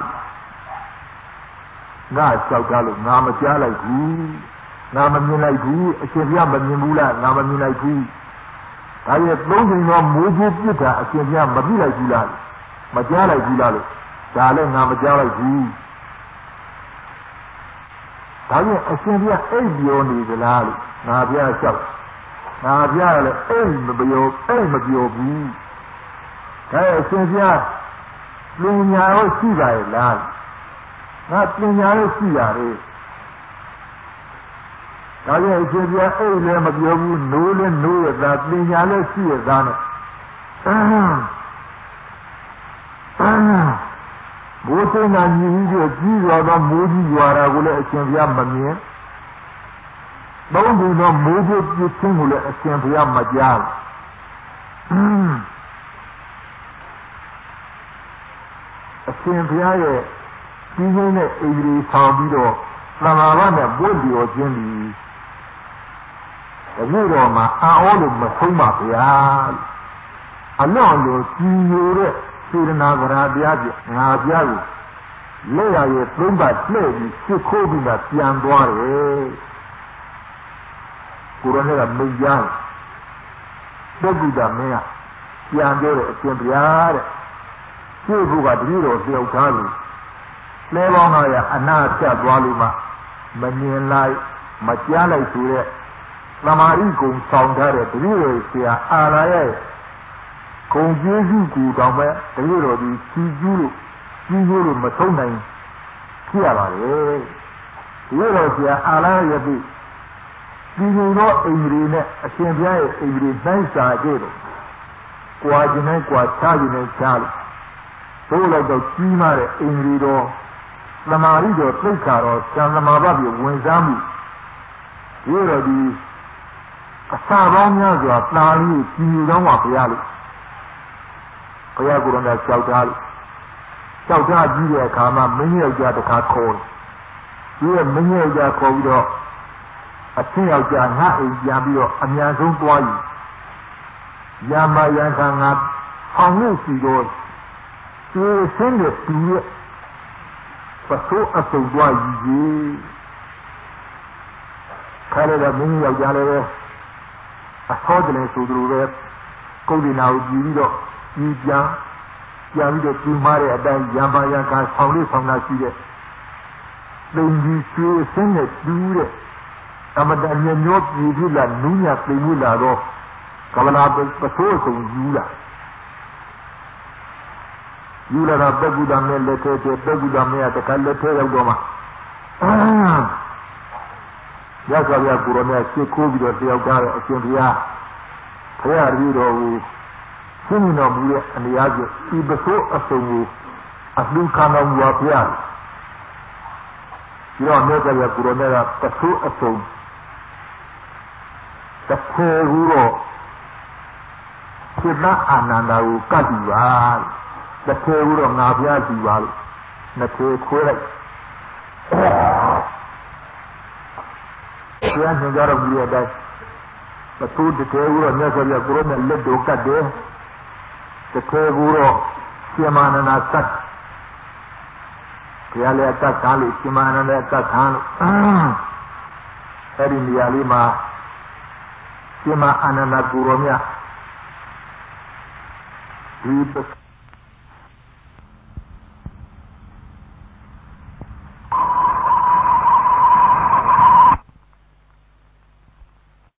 ငါလျှောက်ထားလို့ငါမကြားလိုက်ဘူးငါမမြင်လိုက်ဘူးအရှင်ဘုရားမမြင်ဘူးလားငါမမြင်လိုက်ဘူးဒါရဲ့သုံးချိန်တော့မိုးကြီးပြစ်တာအရှင်ဘုရားမပြစ်လိုက်ဘူးလားမကြားလိုက်ဘူးလားလို့ဒါလည်းငါမကြားလိုက်ဘူးဒါကြောင့်အရှင်ဘုရားအိပ်ပြောနေသလားလို့ငါဘုရားလျှောက်ငါဘုရားလည်းအိပ်မပြောဘူးဒါအရှင်ဘုရားပညာရောရှိပါရဲ့လားငါပညာရောရှိရတယ်ဒါကြောင့်အရှင်ဘုရားအိပ်လည်းမပြောဘူးနိုးလည်းနိုးရတာပညာလည်းရှိရသားနဲ့ဘိုးစိန်ကညီကြီးကြီးရွာတော့မိုးကြီးရွာတာကိုလည်းအရှင်ဘုရားမမြင်သုံးဘူးတော့မိုးကြီးပြည့်ချင်းကိုလည်းအရှင်ဘုရားမကြားအရှင်ဘုရားရဲ့ကြီးကြီးနဲ့အိန္ဒြေဆောင်ပြီးတော့သမာဘနဲ့ဘုဒ္ဓရောခြင်းသည်အခုတော့မှအာဩလို့မဆုံးပါဗျာအလွန်လိုကြီးညိုတဲ့စေတနာဗရာတရားဖြင့်ငါပြားကိုလက်ရရဲ့သုံးပတ်လှည့်ပြီးစစ်ခိုးပြီးမှပြန်သွားတယ်ကိုရနဲ့ကမိတ်ကြားပုဂ္ဂိုလ်မင်းကပြန်ပြောတဲ့အရှင်ဘုရားတဲ့ရှင်းဖို့ကတတိတော်တယောက်သားလို့လဲပေါင်း900အနာဖြတ်သွားလို့မှမမြင်လိုက်မကြားလိုက်ဆိုတဲ့သမာဓိကုံဆောင်ထားတဲ့တတိတော်ဆရာအာရရဲ့ဂုံကျေးဇူးကူတောင်ပဲတတိတော်ဒီကြီးကျူးလို့ကြီးကျိုးလို့မဆုံးနိုင်ဖြစ်ရပါတယ်တတိတော်ဆရာအာရရဲ့ပြီဒီလိုတော့အိန္ဒြေနဲ့အရှင်ဘုရားရဲ့အိန္ဒြေနိုင်စာခဲ့တယ်ကွာခြင်းနဲ့ကွာခြားခြင်းနဲ့ခြားလို့ဘိုးလိုက်တော့ကြီးမားတဲ့အိန္ဒြေတော်သမာဓိတော်သိက္ခာတော်သံသမာဘပြဝင်စားမှုဒီတော့ဒီအစာပေါင်းများစွာတာလေးကြီးညူတော့မှာဘုရားလို့ဘုရားကိုယ်တော်ကကြောက်ထားလို့ကြောက်ထားကြီးတဲ့အခါမှာမင်းယောက်ျားတစ်ခါခေါ်တယ်ဒီကမင်းယောက်ျားခေါ်ပြီးတော့အချင်းယောက်ျားငါအိမ်ပြန်ပြီးတော့အများဆုံးသွားယူရမယံခံငါအောင်လို့စီတော့ဒီစင်းတဲ့သူရဲ့ပစိုးအစုံသွားယူကြီးခါရတဲ့မင်းယောက်ျားလည်းပဲအသောတလည်းဆိုသူလိုပဲကုဋ္ဌိနာကိုကြည့်ပြီးတော့ကြည်ပြန်ပြီးတော့ဒီမားတဲ့အတိုင်းရမယံခံဆောင်လို့ဆောင်တာရှိတဲ့လိန်ကြီးဆွေးစင်းတဲ့သူတဲ့အမတန်ညညောပြည်ပြလာနူးညသိမ်မှုလာတော့ကမလာပစိုးအစုံယူလာတော့ပက္ကုဒ္ဒမေလက်ထဲကျပက္ကုဒ္ဒမေကတခါလက်ထဲရောက်တော့မှရသော်ရကိုရမေစစ်ခိုးပြီးတော့တယောက်သားရဲ့အရှင်ဘုရားဘုရားတပည့်တော်ကိုရှင်းတော်မူတဲ့အနေအချင်းဒီပစိုးအစုံကိုအလှခံတော်မူပါဘုရားဒီတော့မြတ်စွာဘုရားကိုရမေကပစိုးအစုံတစ်ခေဟူတော့စိတ္တအာနန္ဒာကိုကတ်ပြီးပါတစ်ခေဟူတော့ငါဘုရားစီပါလို့နှစ်ခေခွဲလိုက်ဘုရားညွှန်ကြားတော်မူတဲ့အတိုင်းပစိုးတစ်ခေဟူတော့မြတ်စွာဘုရားကိုရမေလက်တော်ကတ်တယ်တစ်ခေဟူတော့ရှင်မနန္ဒာကတ်ဘုရားလည်းကတ်ကားလို့ရှင်မနန္ဒာကတ်ခံလို့အဲ့ဒီနေရာလေးမှာရှင်မအာနန္ဒကိုရောမြတ်ဒီ